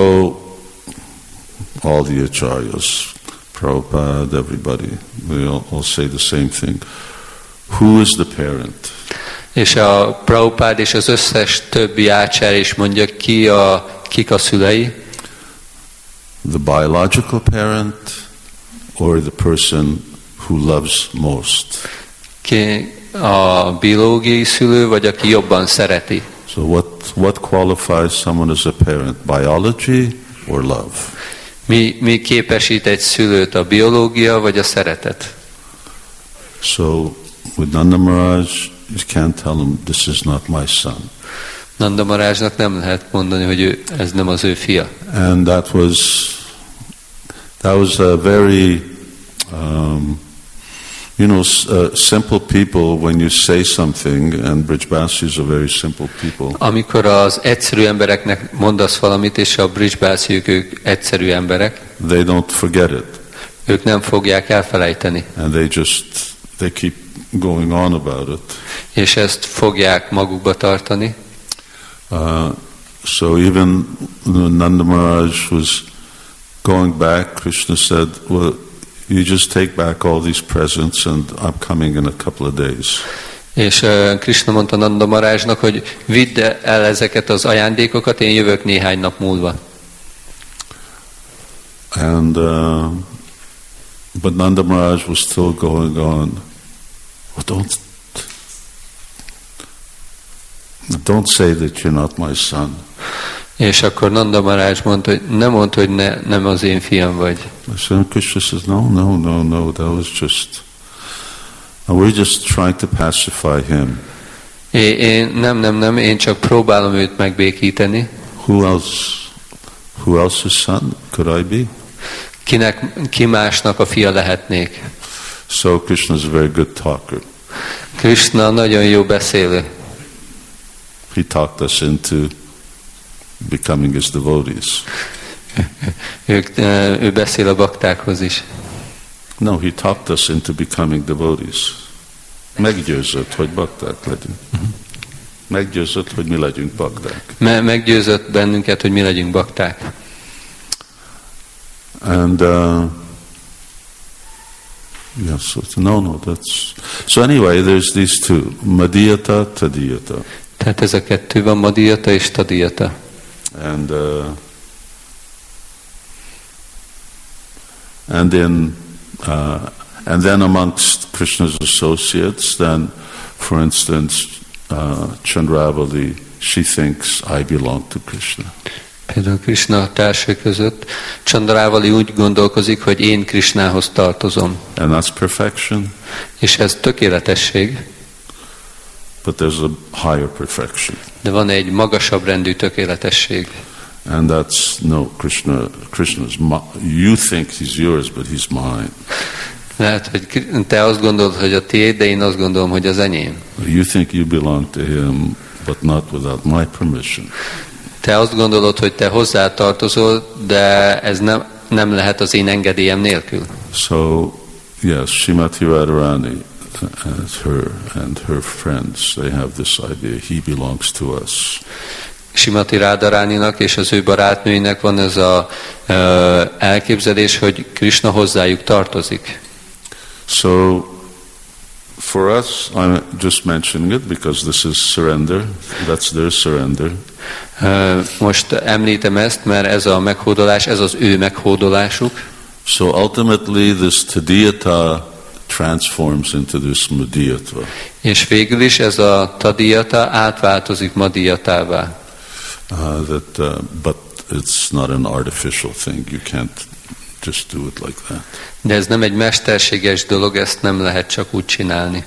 all the acharyas, Prabhupada, everybody, they all say the same thing. Who is the parent? És a Prabhupada és az összes többi ácsár is mondja, kik a szülei. The biological parent or the person who loves most? Ki a biológiai szülő, vagy aki jobban szereti. So what qualifies someone as a parent? Biology or love? Mi képesít egy szülőt, a biológia vagy a szeretet? So with Nanda Maharaj, you can't tell him this is not my son. Nanda Maharajnak nem lehet mondani, hogy ez nem az ő fia. And that was a very simple people when you say something, and Brijbasis are very simple people. Amikor az egyszerű embereknek mondasz valamit, és a Brijbasiuk ők egyszerű emberek, they don't forget it. Ők nem fogják elfelejteni. And they keep going on about it. És ezt fogják magukba tartani. So even when Nanda Maharaj was going back, Krishna said, well, you just take back all these presents and I'm coming in a couple of days. És Krishna mondta Nanda Maharajnak, hogy vidd el ezeket az ajándékokat, én jövök néhány nap múlva. And but Nanda Maharaj was still going on. Well, don't say that you're not my son. És akkor Nanda Maharaj mondta, hogy ne mondd, hogy nem az én fiam vagy. So Krishna says, no, that was just, we're just trying to pacify him. Nem, én csak próbálom őt megbékíteni. Who else's son could I be? Ki másnak a fia lehetnék? So Krishna is a very good talker. Krishna nagyon jó beszélő. He talked us into becoming his devotees. Ő beszél a baktákhoz is. No, he talked us into becoming devotees. Meggyőzött, hogy bakták legyünk. Meggyőzött, hogy mi legyünk bakták. Meggyőzött bennünket, hogy mi legyünk bakták. And yes, no, that's so. Anyway, there's these two: Madhyata, Tadhyata. Tehát ez a kettő van, Madhyata és Tadhyata. And then amongst Krishna's associates, then, for instance, Chandravali, she thinks I belong to Krishna. Például Krishna társai között Chandravali úgy gondolkozik, hogy én Krishnához tartozom. And that's perfection. És ez tökéletesség. But there's a higher perfection. De van egy magasabb rendű tökéletesség. And that's Krishna's. You think he's yours, but he's mine. Lehet, hogy te azt gondolod, hogy a tiéd, de én azt gondolom, hogy az enyém. You think you belong to him, but not without my permission. Te azt gondolod, hogy te hozzá tartozol, de ez nem lehet az én engedélyem nélkül. So, yes, Srimati Radharani and her friends, they have this idea, he belongs to us. Srimati Radharaninak és az ő barátnőinek van ez az elképzelés, hogy Krishna hozzájuk tartozik. So, for us, I'm just mentioning it because this is surrender. That's their surrender. Most említem ezt, mert ez a meghódolás, ez az ő meghódolásuk. So ultimately this Tadhyata transforms into this Madhyata. És végül is ez a Tadhyata átváltozik Madhyatává. But it's not an artificial thing. You can't just do it like that. De ez nem egy mesterséges dolog, ezt nem lehet csak úgy csinálni.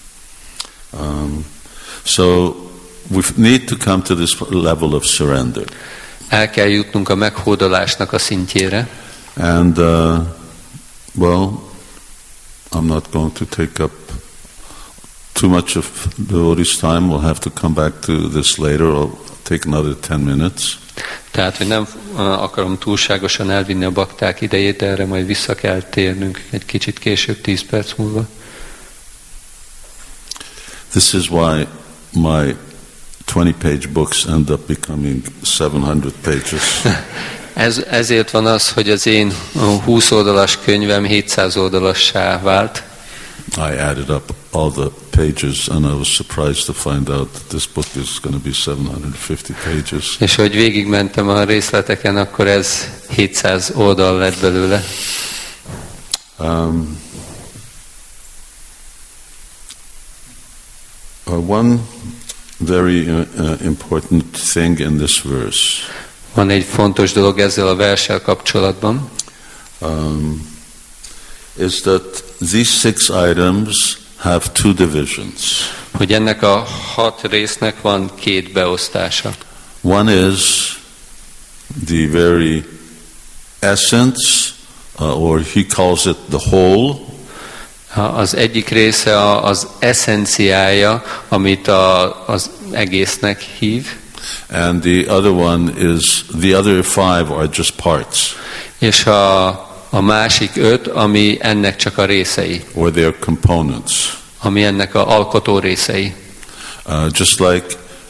So we need to come to this level of surrender. El kell jutnunk a meghódolásnak a szintjére. And well, I'm not going to take up too much of devotees' time. We'll have to come back to this later. I'll take another 10 minutes. Tehát, hogy nem akarom túlságosan elvinni a bakták idejét, de erre majd vissza kell térnünk egy kicsit később, 10 perc múlva. This is why my 20-page books end up becoming 700 pages. Ezért van az, hogy az én 20 oldalas könyvem 700 oldalassá vált. I added up all the pages and I was surprised to find out that this book is going to be 750 pages. És hogy végigmentem a részleteken, akkor ez 700 oldal lett belőle. One very important thing in this verse. Van egy fontos dolog ezzel a verssel kapcsolatban. Is that these 6 items have 2 divisions. Hogy ennek a 6 résznek van 2 beosztása. One is the very essence, or he calls it the whole. Az egyik része az eszenciája, amit az egésznek hív. And the other one is, the other 5 are just parts. És a másik 5, ami ennek csak a részei. Or they are components. Ami ennek a alkotó részei. Just like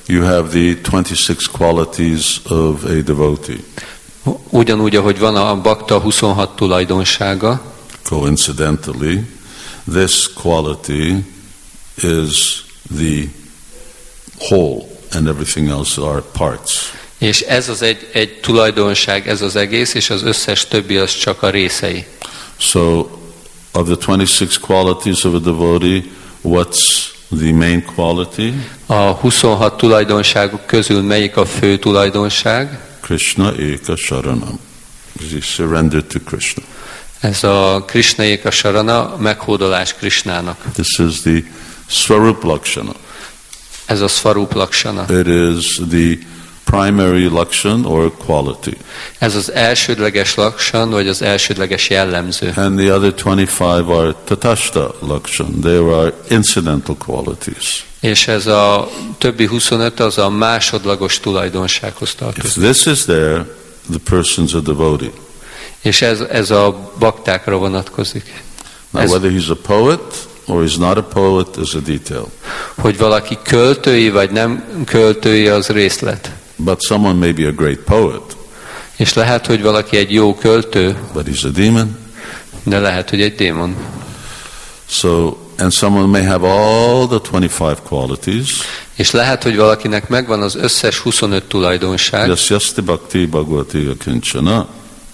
you have the 26 qualities of a devotee. Ugyanúgy, ahogy van a bakta 26 tulajdonsága, Coincidentally, this quality is the whole, and everything else are parts. és ez az egy tulajdonság, ez az egész, és az összes többi az csak a részei. So, of the 26 qualities of a devotee, what's the main quality? A 26 tulajdonságok közül melyik a fő tulajdonság? Krishna Eka Sharanam. He surrendered to Krishna. Ez a Krishna Eka Sharana, meghódolás Krishnának. This is the Swarup Lakshana. Ez a Svarup Lakshana. It is the primary lakshan or quality. Ez az elsődleges laksan, vagy az elsődleges jellemző. And the other 25 are Tatashta lakshan. They are incidental qualities. És ez a többi 25 az a másodlagos tulajdonsághoz If tartozik. this is there, the person's a devotee. És ez a baktákra vonatkozik. Now, whether he's a poet or he's not a poet is a detail. Hogy valaki költői vagy nem költői, az részlet. But someone may be a great poet, És lehet, hogy valaki egy jó költő, but he's a demon. de lehet, hogy egy démon. So, and someone may have all the 25 qualities. És lehet, hogy valakinek megvan az összes 25 tulajdonság. Yasyasti bhakti bhagavati akinchana.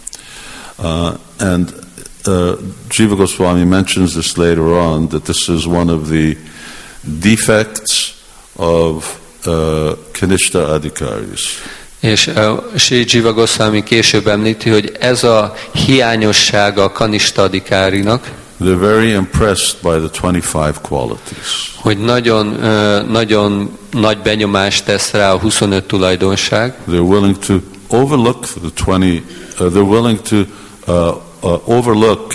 And Jiva Goswami mentions this later on, that this is one of the defects of Kanishta Adhikaris. És Sri Jiva Goswami később említi, hogy ez a hiányossága a Kanishta Adhikárinak, They're very impressed by the 25 qualities. hogy nagyon nagy benyomást tesz rá a 25 tulajdonság, They're willing to overlook the 20. They're willing to overlook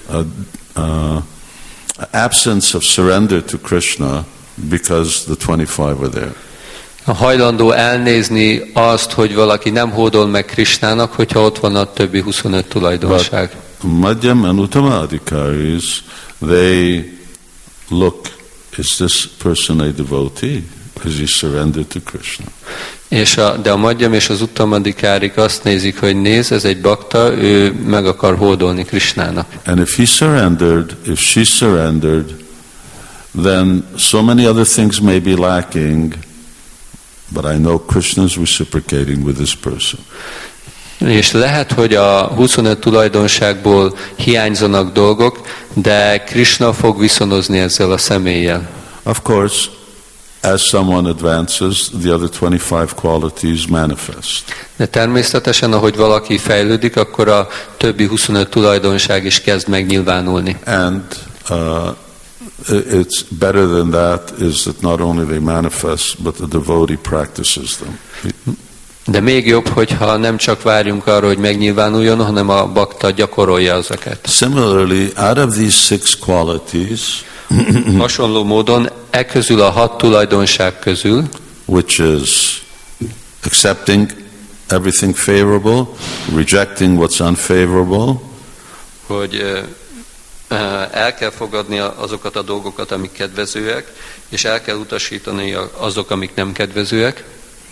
absence of surrender to Krishna because the 25 are there. hajlandó elnézni azt, hogy valaki nem hódol meg Krishnának, hogyha ott van a többi 25 tulajdonság. Madhyam and Uttama Adhikaris, they look, is this person a devotee? Is he surrendered to Krishna? De a Madhyam és az Uttamadhikárik azt nézik, hogy ez egy bakta, ő meg akar hódolni Krishnának. And if he surrendered, if she surrendered, then so many other things may be lacking, but I know Krishna is reciprocating with this person. És lehet, hogy a 25 tulajdonságból hiányzanak dolgok, de Krishna fog viszonozni ezzel a személlyel. Of course, as someone advances, the other 25 qualities manifest. De természetesen, ahogy valaki fejlődik, akkor a többi 25 tulajdonság is kezd megnyilvánulni. And it's better than that is that not only they manifest, but the devotee practices them. De még jobb, hogyha nem csak várjunk arra, hogy megnyilvánuljon, hanem a bakta gyakorolja ezeket. Similarly, out of these 6 qualities, Hasonló módon közül a 6 tulajdonság közül, which is accepting everything favorable, rejecting what's unfavorable, hogy el kell fogadni azokat a dolgokat, amik kedvezőek, és el kell utasítani azok, amik nem kedvezőek.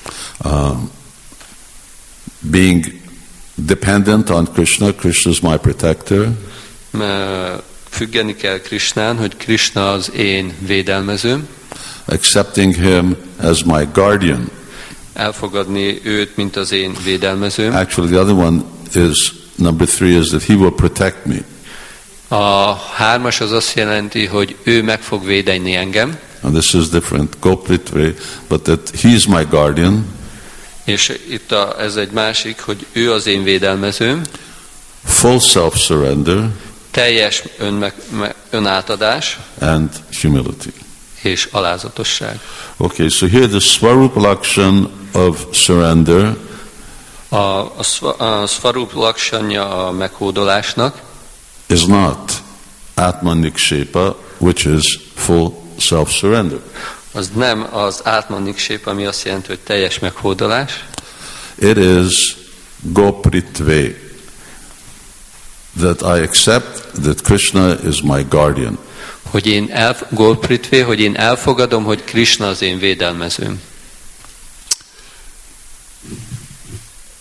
Being dependent on Krishna, Krishna is my protector. Függeni kell Krishnán, hogy Krishna az én védelmezőm. Accepting him as my guardian. Elfogadni őt, mint az én védelmezőm. Actually, the other one is, number 3 is that he will protect me. A 3-as az azt jelenti, hogy ő meg fog védeni engem. And this is different, Gopritve, but that he is my guardian. És itt ez egy másik, hogy ő az én védelmezőm. Full self-surrender. Teljes önátadás. And humility. És alázatosság. Okay, so here the Swarup Lakshan of surrender. A Swarup Lakshanya a meghódolásnak is not Atmanikshepa, which is full self-surrender. Az nem az Atmanikshepa, ami azt jelenti, hogy teljes meghódolás. It is Gopritve, that I accept that Krishna is my guardian. Hogy én elfogadom, hogy Krishna az én védelmezőm.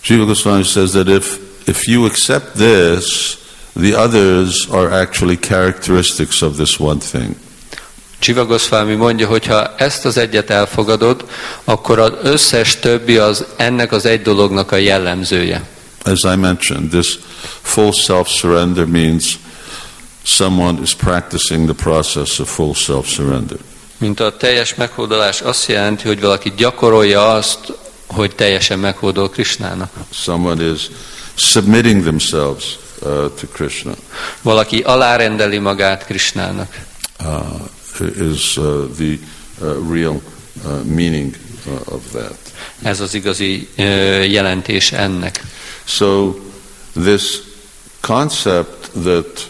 Jiva Goswami says that if you accept this, the others are actually characteristics of this one thing. Jiva Goswami mondja, hogy ha ezt az egyet elfogadod, akkor az összes többi az ennek az egy dolognak a jellemzője. As I mentioned, this full self-surrender means someone is practicing the process of full self-surrender. Mint a teljes meghódolás azt jelenti, hogy valaki gyakorolja azt, hogy teljesen meghódol Krishnának. Someone is submitting themselves to Krishna. Valaki alárendeli magát Krishnának. Is the real meaning of that. Ez az igazi jelentés ennek. So this concept that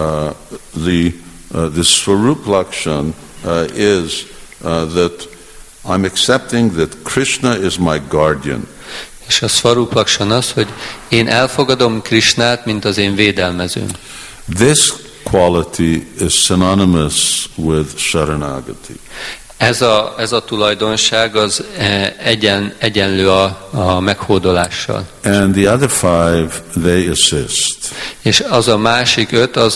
this Swarup Lakshan is that I'm accepting that Krishna is my guardian. És a Swarup Lakshan az, hogy én elfogadom Krishnát, mint az én védelmezőm. This quality is synonymous with Sharanagati. Ez a tulajdonság az egyenlő a meghódolással. And the other five, they assist. És az a másik 5, az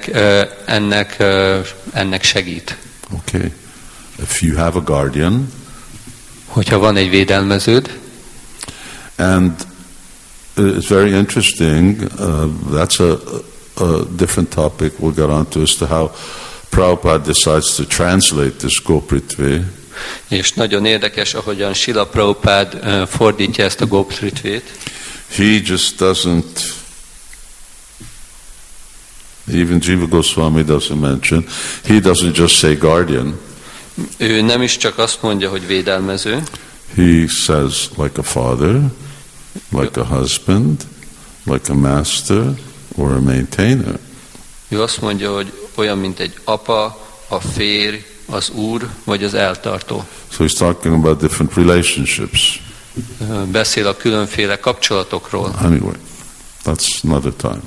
ennek segít. Okay. If you have a guardian, hogyha van egy védelmeződ, and it's very interesting, that's a different topic we'll get on to as to how Prabhupada decides to translate this Gopritve. És nagyon érdekes, ahogyan Srila Prabhupada fordítja ezt a Gopritvét. He just doesn't, even Jiva Goswami doesn't mention, he doesn't just say guardian. Ő nem is csak azt mondja, hogy védelmező. He says like a father, like a husband, like a master, or a maintainer. Ő azt mondja, hogy olyan, mint egy apa, a férj, az úr, vagy az eltartó. So he's talking about different relationships. Beszél a különféle kapcsolatokról. Anyway, that's another time.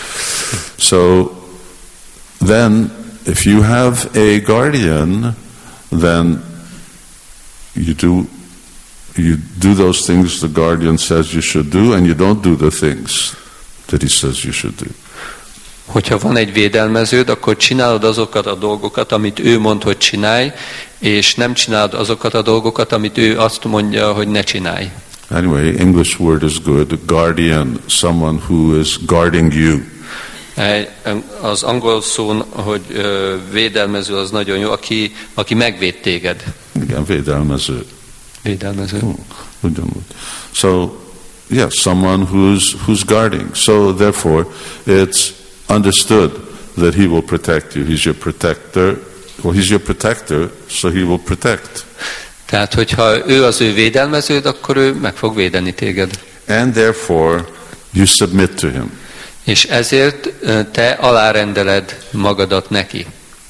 So then, if you have a guardian, then you do those things the guardian says you should do, and you don't do the things that he says you should do. Hogyha van egy védelmeződ, akkor csinálod azokat a dolgokat, amit ő mond, hogy csinálj, és nem csinálod azokat a dolgokat, amit ő azt mondja, hogy ne csinálj. Anyway, English word is good. Guardian, someone who is guarding you. Az angol szó, hogy védelmező, az nagyon jó, aki megvéd téged. Igen, védelmező. Védelmező. So, yes, someone who's guarding. So, therefore, it's understood that he will protect you. He's your protector. Well, he's your protector, so he will protect. Tehát, hogyha ő az ő védelmeződ, akkor ő meg fog védeni téged. And therefore, you submit to him. És ezért te alárendeled magadat neki.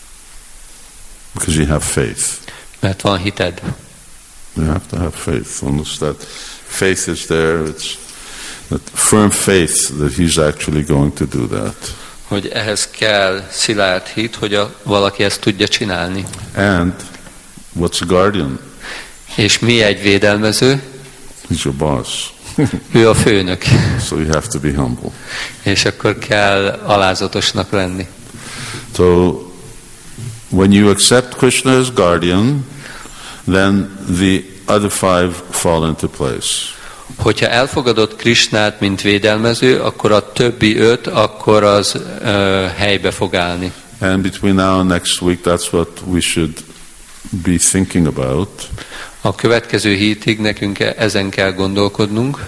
Because you have faith. Mert van hited. You have to have faith. Understand? Faith is there. It's that firm faith that he's actually going to do that. Hogy ehhez kell szilárd hit, hogy valaki ezt tudja csinálni. And what's a guardian? És mi egy védelmező? He's your boss. Ő a főnök. So you have to be humble. És akkor kell alázatosnak lenni. So when you accept Krishna as guardian, then the other five fall into place. Hogyha elfogadod Krishnát, mint védelmező, akkor a többi 5, akkor az helybe fog állni. And between now and next week, that's what we should be thinking about. A következő hétig nekünk ezen kell gondolkodnunk.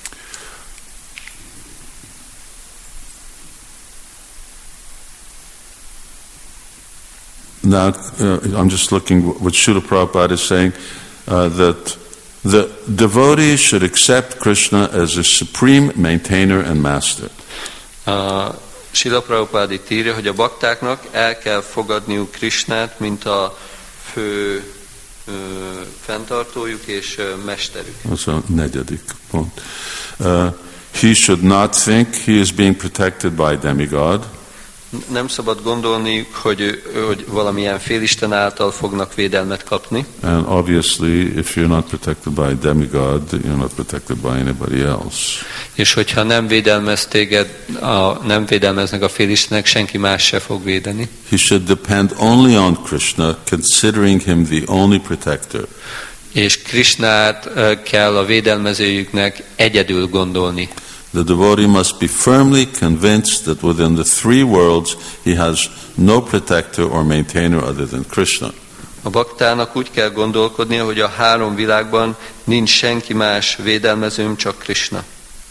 Now, I'm just looking what Srila Prabhupada is saying, that the devotee should accept Krishna as a supreme maintainer and master. Srila Prabhupada itt írja, hogy a baktáknak el kell fogadniuk Krishnát, mint a fő fenntartójuk és mesterük. Ez a negyedik pont. He should not think he is being protected by demigod. Nem szabad gondolni, hogy valamilyen félisten által fognak védelmet kapni. And obviously, if you're not protected by a demigod, you're not protected by anybody else. És hogyha nem védelmeznek a félistenek, senki más se fog védeni. He should depend only on Krishna, considering him the only protector. És Krishnát kell a védelmezőjüknek egyedül gondolni. The devotee must be firmly convinced that within the three worlds he has no protector or maintainer other than Krishna. A baktának úgy kell gondolkodnia, hogy a 3 világban nincs senki más védelmezőm, csak Krishna.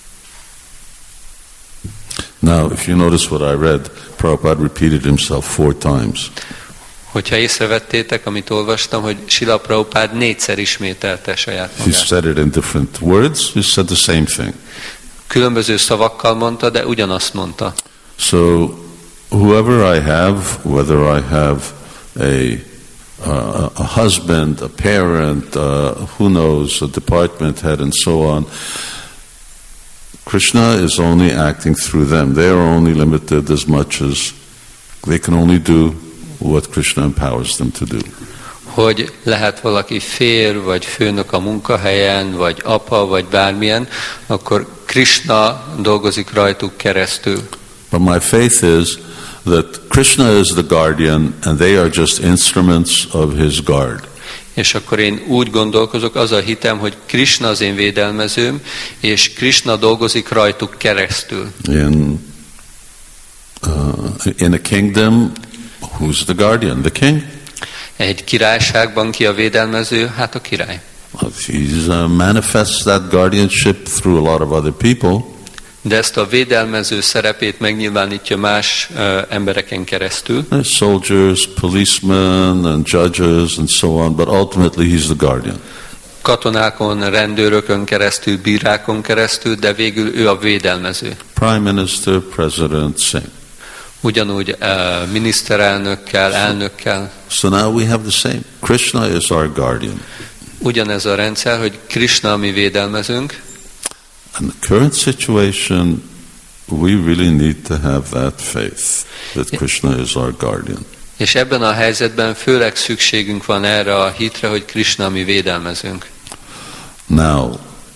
Now, if you notice what I read, Prabhupada repeated himself 4 times. Hogyha észrevettétek, amit olvastam, hogy Srila Prabhupád 4-szer ismételte saját He magát. said it in different words, he said the same thing. Különböző szavakkal mondta, de ugyanazt mondta. So, whoever I have, whether I have a husband, a parent, who knows, a department head, and so on, Krishna is only acting through them. They are only limited as much as they can only do what Krishna empowers them to do. Hogy lehet valaki férj, vagy főnök a munkahelyen, vagy apa, vagy bármilyen, akkor Krishna dolgozik rajtuk keresztül. But my faith is that Krishna is the guardian and they are just instruments of his guard. És akkor én úgy gondolkozok, az a hitem, hogy Krishna az én védelmezőm, és Krishna dolgozik rajtuk keresztül. In a kingdom, who's the guardian? The king. Egy királyságban ki a védelmező? Hát a király. He manifests that guardianship through a lot of other people. De ezt a védelmező szerepét megnyilvánítja más embereken keresztül. There's soldiers, policemen, and judges, and so on, but ultimately he's the guardian. Katonákon, rendőrökön keresztül, bírákon keresztül, de végül ő a védelmező. Prime Minister, President, same. Ugyanúgy miniszterelnökkel, elnökkel. So now we have the same. Krishna is our guardian. Ugyanez a rendszer, hogy Krishna a mi védelmezőnk. In the current situation, we really need to have that faith that Krishna is our guardian. És ebben a helyzetben főleg szükségünk van erre a hitre, hogy Krishna a mi védelmezőnk. Now,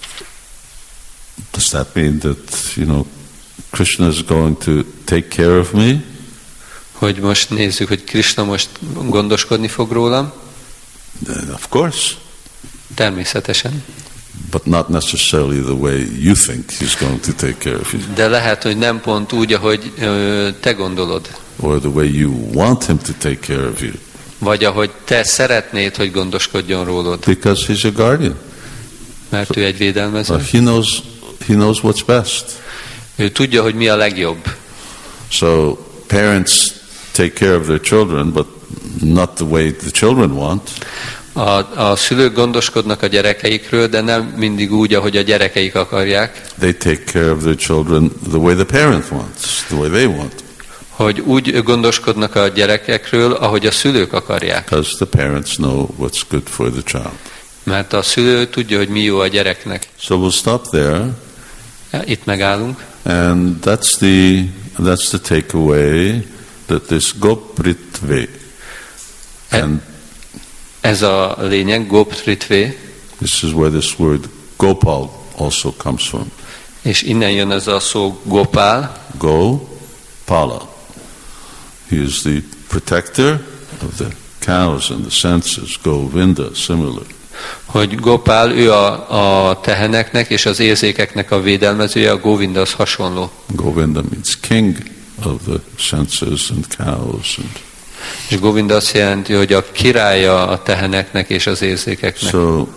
does that mean that, Krishna is going to take care of me? Hogy most nézzük, hogy Krishna most gondoskodni fog rólam? Of course. Természetesen. But not necessarily the way you think he's going to take care of you. De lehet, hogy nem pont úgy, ahogy te gondolod. Or the way you want him to take care of you. Vagy ahogy te szeretnéd, hogy gondoskodjon rólad. Because he's a guardian. Mert ő egy védelmező. He knows what's best. Ő tudja, hogy mi a legjobb. So parents take care of their children, but not the way the children want. A szülők gondoskodnak a gyerekeikről, de nem mindig úgy, ahogy a gyerekeik akarják. They take care of their children the way the parent wants, the way they want. Hogy úgy gondoskodnak a gyerekekről, ahogy a szülők akarják. Because the parents know what's good for the child. Mert a szülő tudja, hogy mi jó a gyereknek. So we'll stop there. Itt megállunk. And that's the takeaway, that this Gopritve. And ez a lényeg, Gopritve. This is where this word Gopal also comes from. És innen jön ez a szó Gopál. Gopala. He is the protector of the cows and the senses. Govinda, similar. Hogy Gopál, ő a teheneknek és az érzékeknek a védelmezője, a Govinda az hasonló. Govinda means king of the senses and cows. És Govinda azt jelenti, hogy a királya a teheneknek és az érzékeknek. So,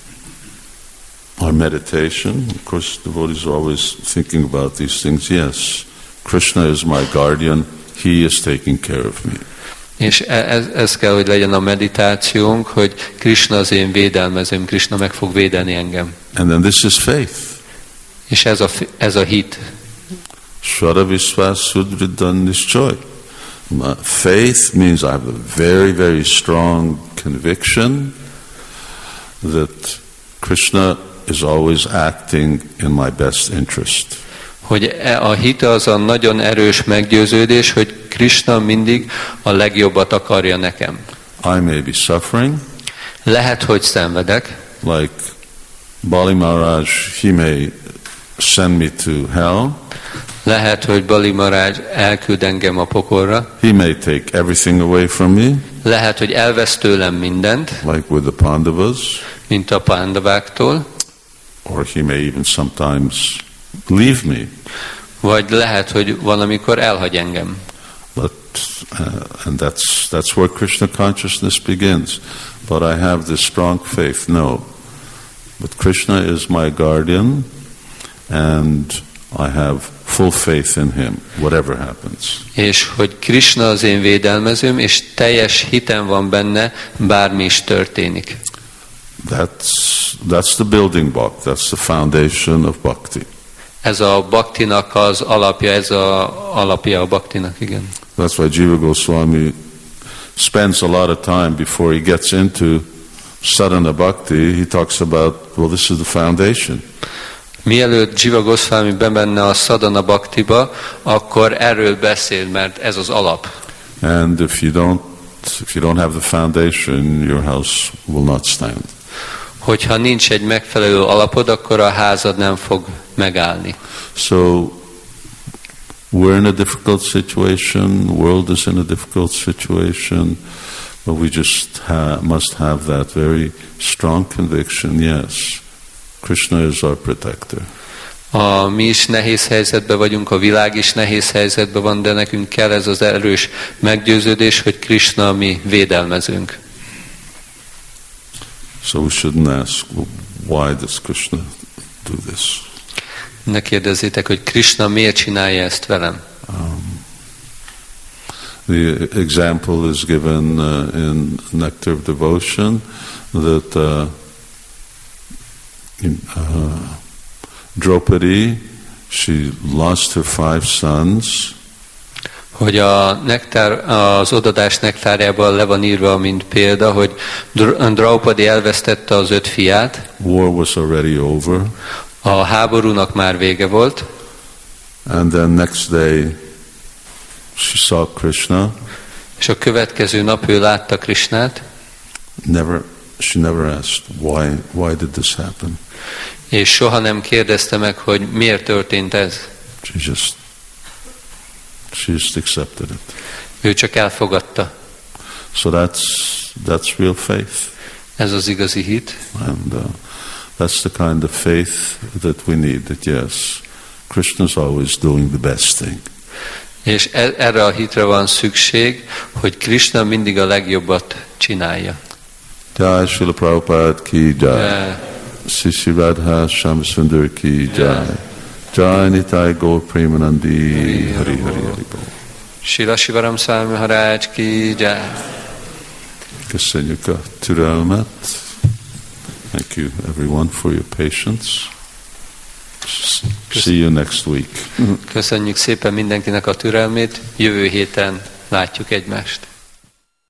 our meditation, of course, devotees are always thinking about these things. Yes, Krishna is my guardian. He is taking care of me. És ez kell, hogy legyen a meditációnk, hogy Krishna az én védelmezőm, Krishna meg fog védeni engem. And then this is faith. És ez a hit. Shraddha Viswas Sudridan Nishchoy. Faith means I have a very, very strong conviction that Krishna is always acting in my best interest. Hogy a hit az a nagyon erős meggyőződés, hogy Krishna mindig a legjobbat akarja nekem. I may be suffering. Lehet, hogy szenvedek. Like Bali Maharaj, he may send me to hell. Lehet, hogy Bali Maharaj elküld engem a pokolra. He may take everything away from me. Lehet, hogy elvesz tőlem mindent, Like with the Pandavas. mint a pándaváktól. Or he may even sometimes leave me. Vagy lehet, hogy valamikor elhagy engem. But and that's where Krishna consciousness begins. But I have this strong faith. No. But Krishna is my guardian, and I have full faith in him, whatever happens. És hogy Krishna az én védelmezőm, és teljes hitem van benne, bármi is történik. That's the building block. That's the foundation of bhakti. Ez a bhaktinak az alapja, ez az alapja a bhaktinak, igen. That's why Jiva Goswami spends a lot of time before he gets into sadhana bhakti. He talks about, well, this is the foundation. Mielőtt Jiva Goswami bemenne a sadhana bhaktiba, akkor erről beszél, mert ez az alap. And if you don't have the foundation, your house will not stand. Hogyha nincs egy megfelelő alapod, akkor a házad nem fog megállni. So we're in a difficult situation, the world is in a difficult situation, but we just must have that very strong conviction, yes, Krishna is our protector. Mi is nehéz helyzetben vagyunk, a világ is nehéz helyzetben van, de nekünk kell ez az erős meggyőződés, hogy Krishna a mi védelmezünk. So we shouldn't ask, well, why does Krishna do this? Ne kérdezzétek, hogy Krishna miért csinálja ezt velem. The example is given in Nectar of Devotion that Draupadi, she lost her 5 sons. Hogy az odadás nektárjában le van írva, mint példa, hogy Draupadi elvesztette az 5 fiát. War was already over. A háborúnak már vége volt. And then next day she saw Krishna. És a következő nap ő látta Krishnát. She never asked why did this happen. És soha nem kérdezte meg, hogy miért történt ez. She just accepted it. Ő csak elfogadta. So that's real faith. Ez az igazi hit. And that's the kind of faith that we need. That yes, Krishna is always doing the best thing. És erre a hitre van szükség, hogy Krishna mindig a legjobbat csinálja. Jai Srila Prabhupada ki jai. Sri Radha Shyamsundar ki jai. Jai Nitai Gaur Premanandi Hari Hari Hari Bol. Srila Shivaram Swami Maharaj ki jai. Köszönjük a türelmet. Thank you everyone for your patience. See you next week. Köszönjük szépen mindenkinek a türelmét. Jövő héten látjuk egymást.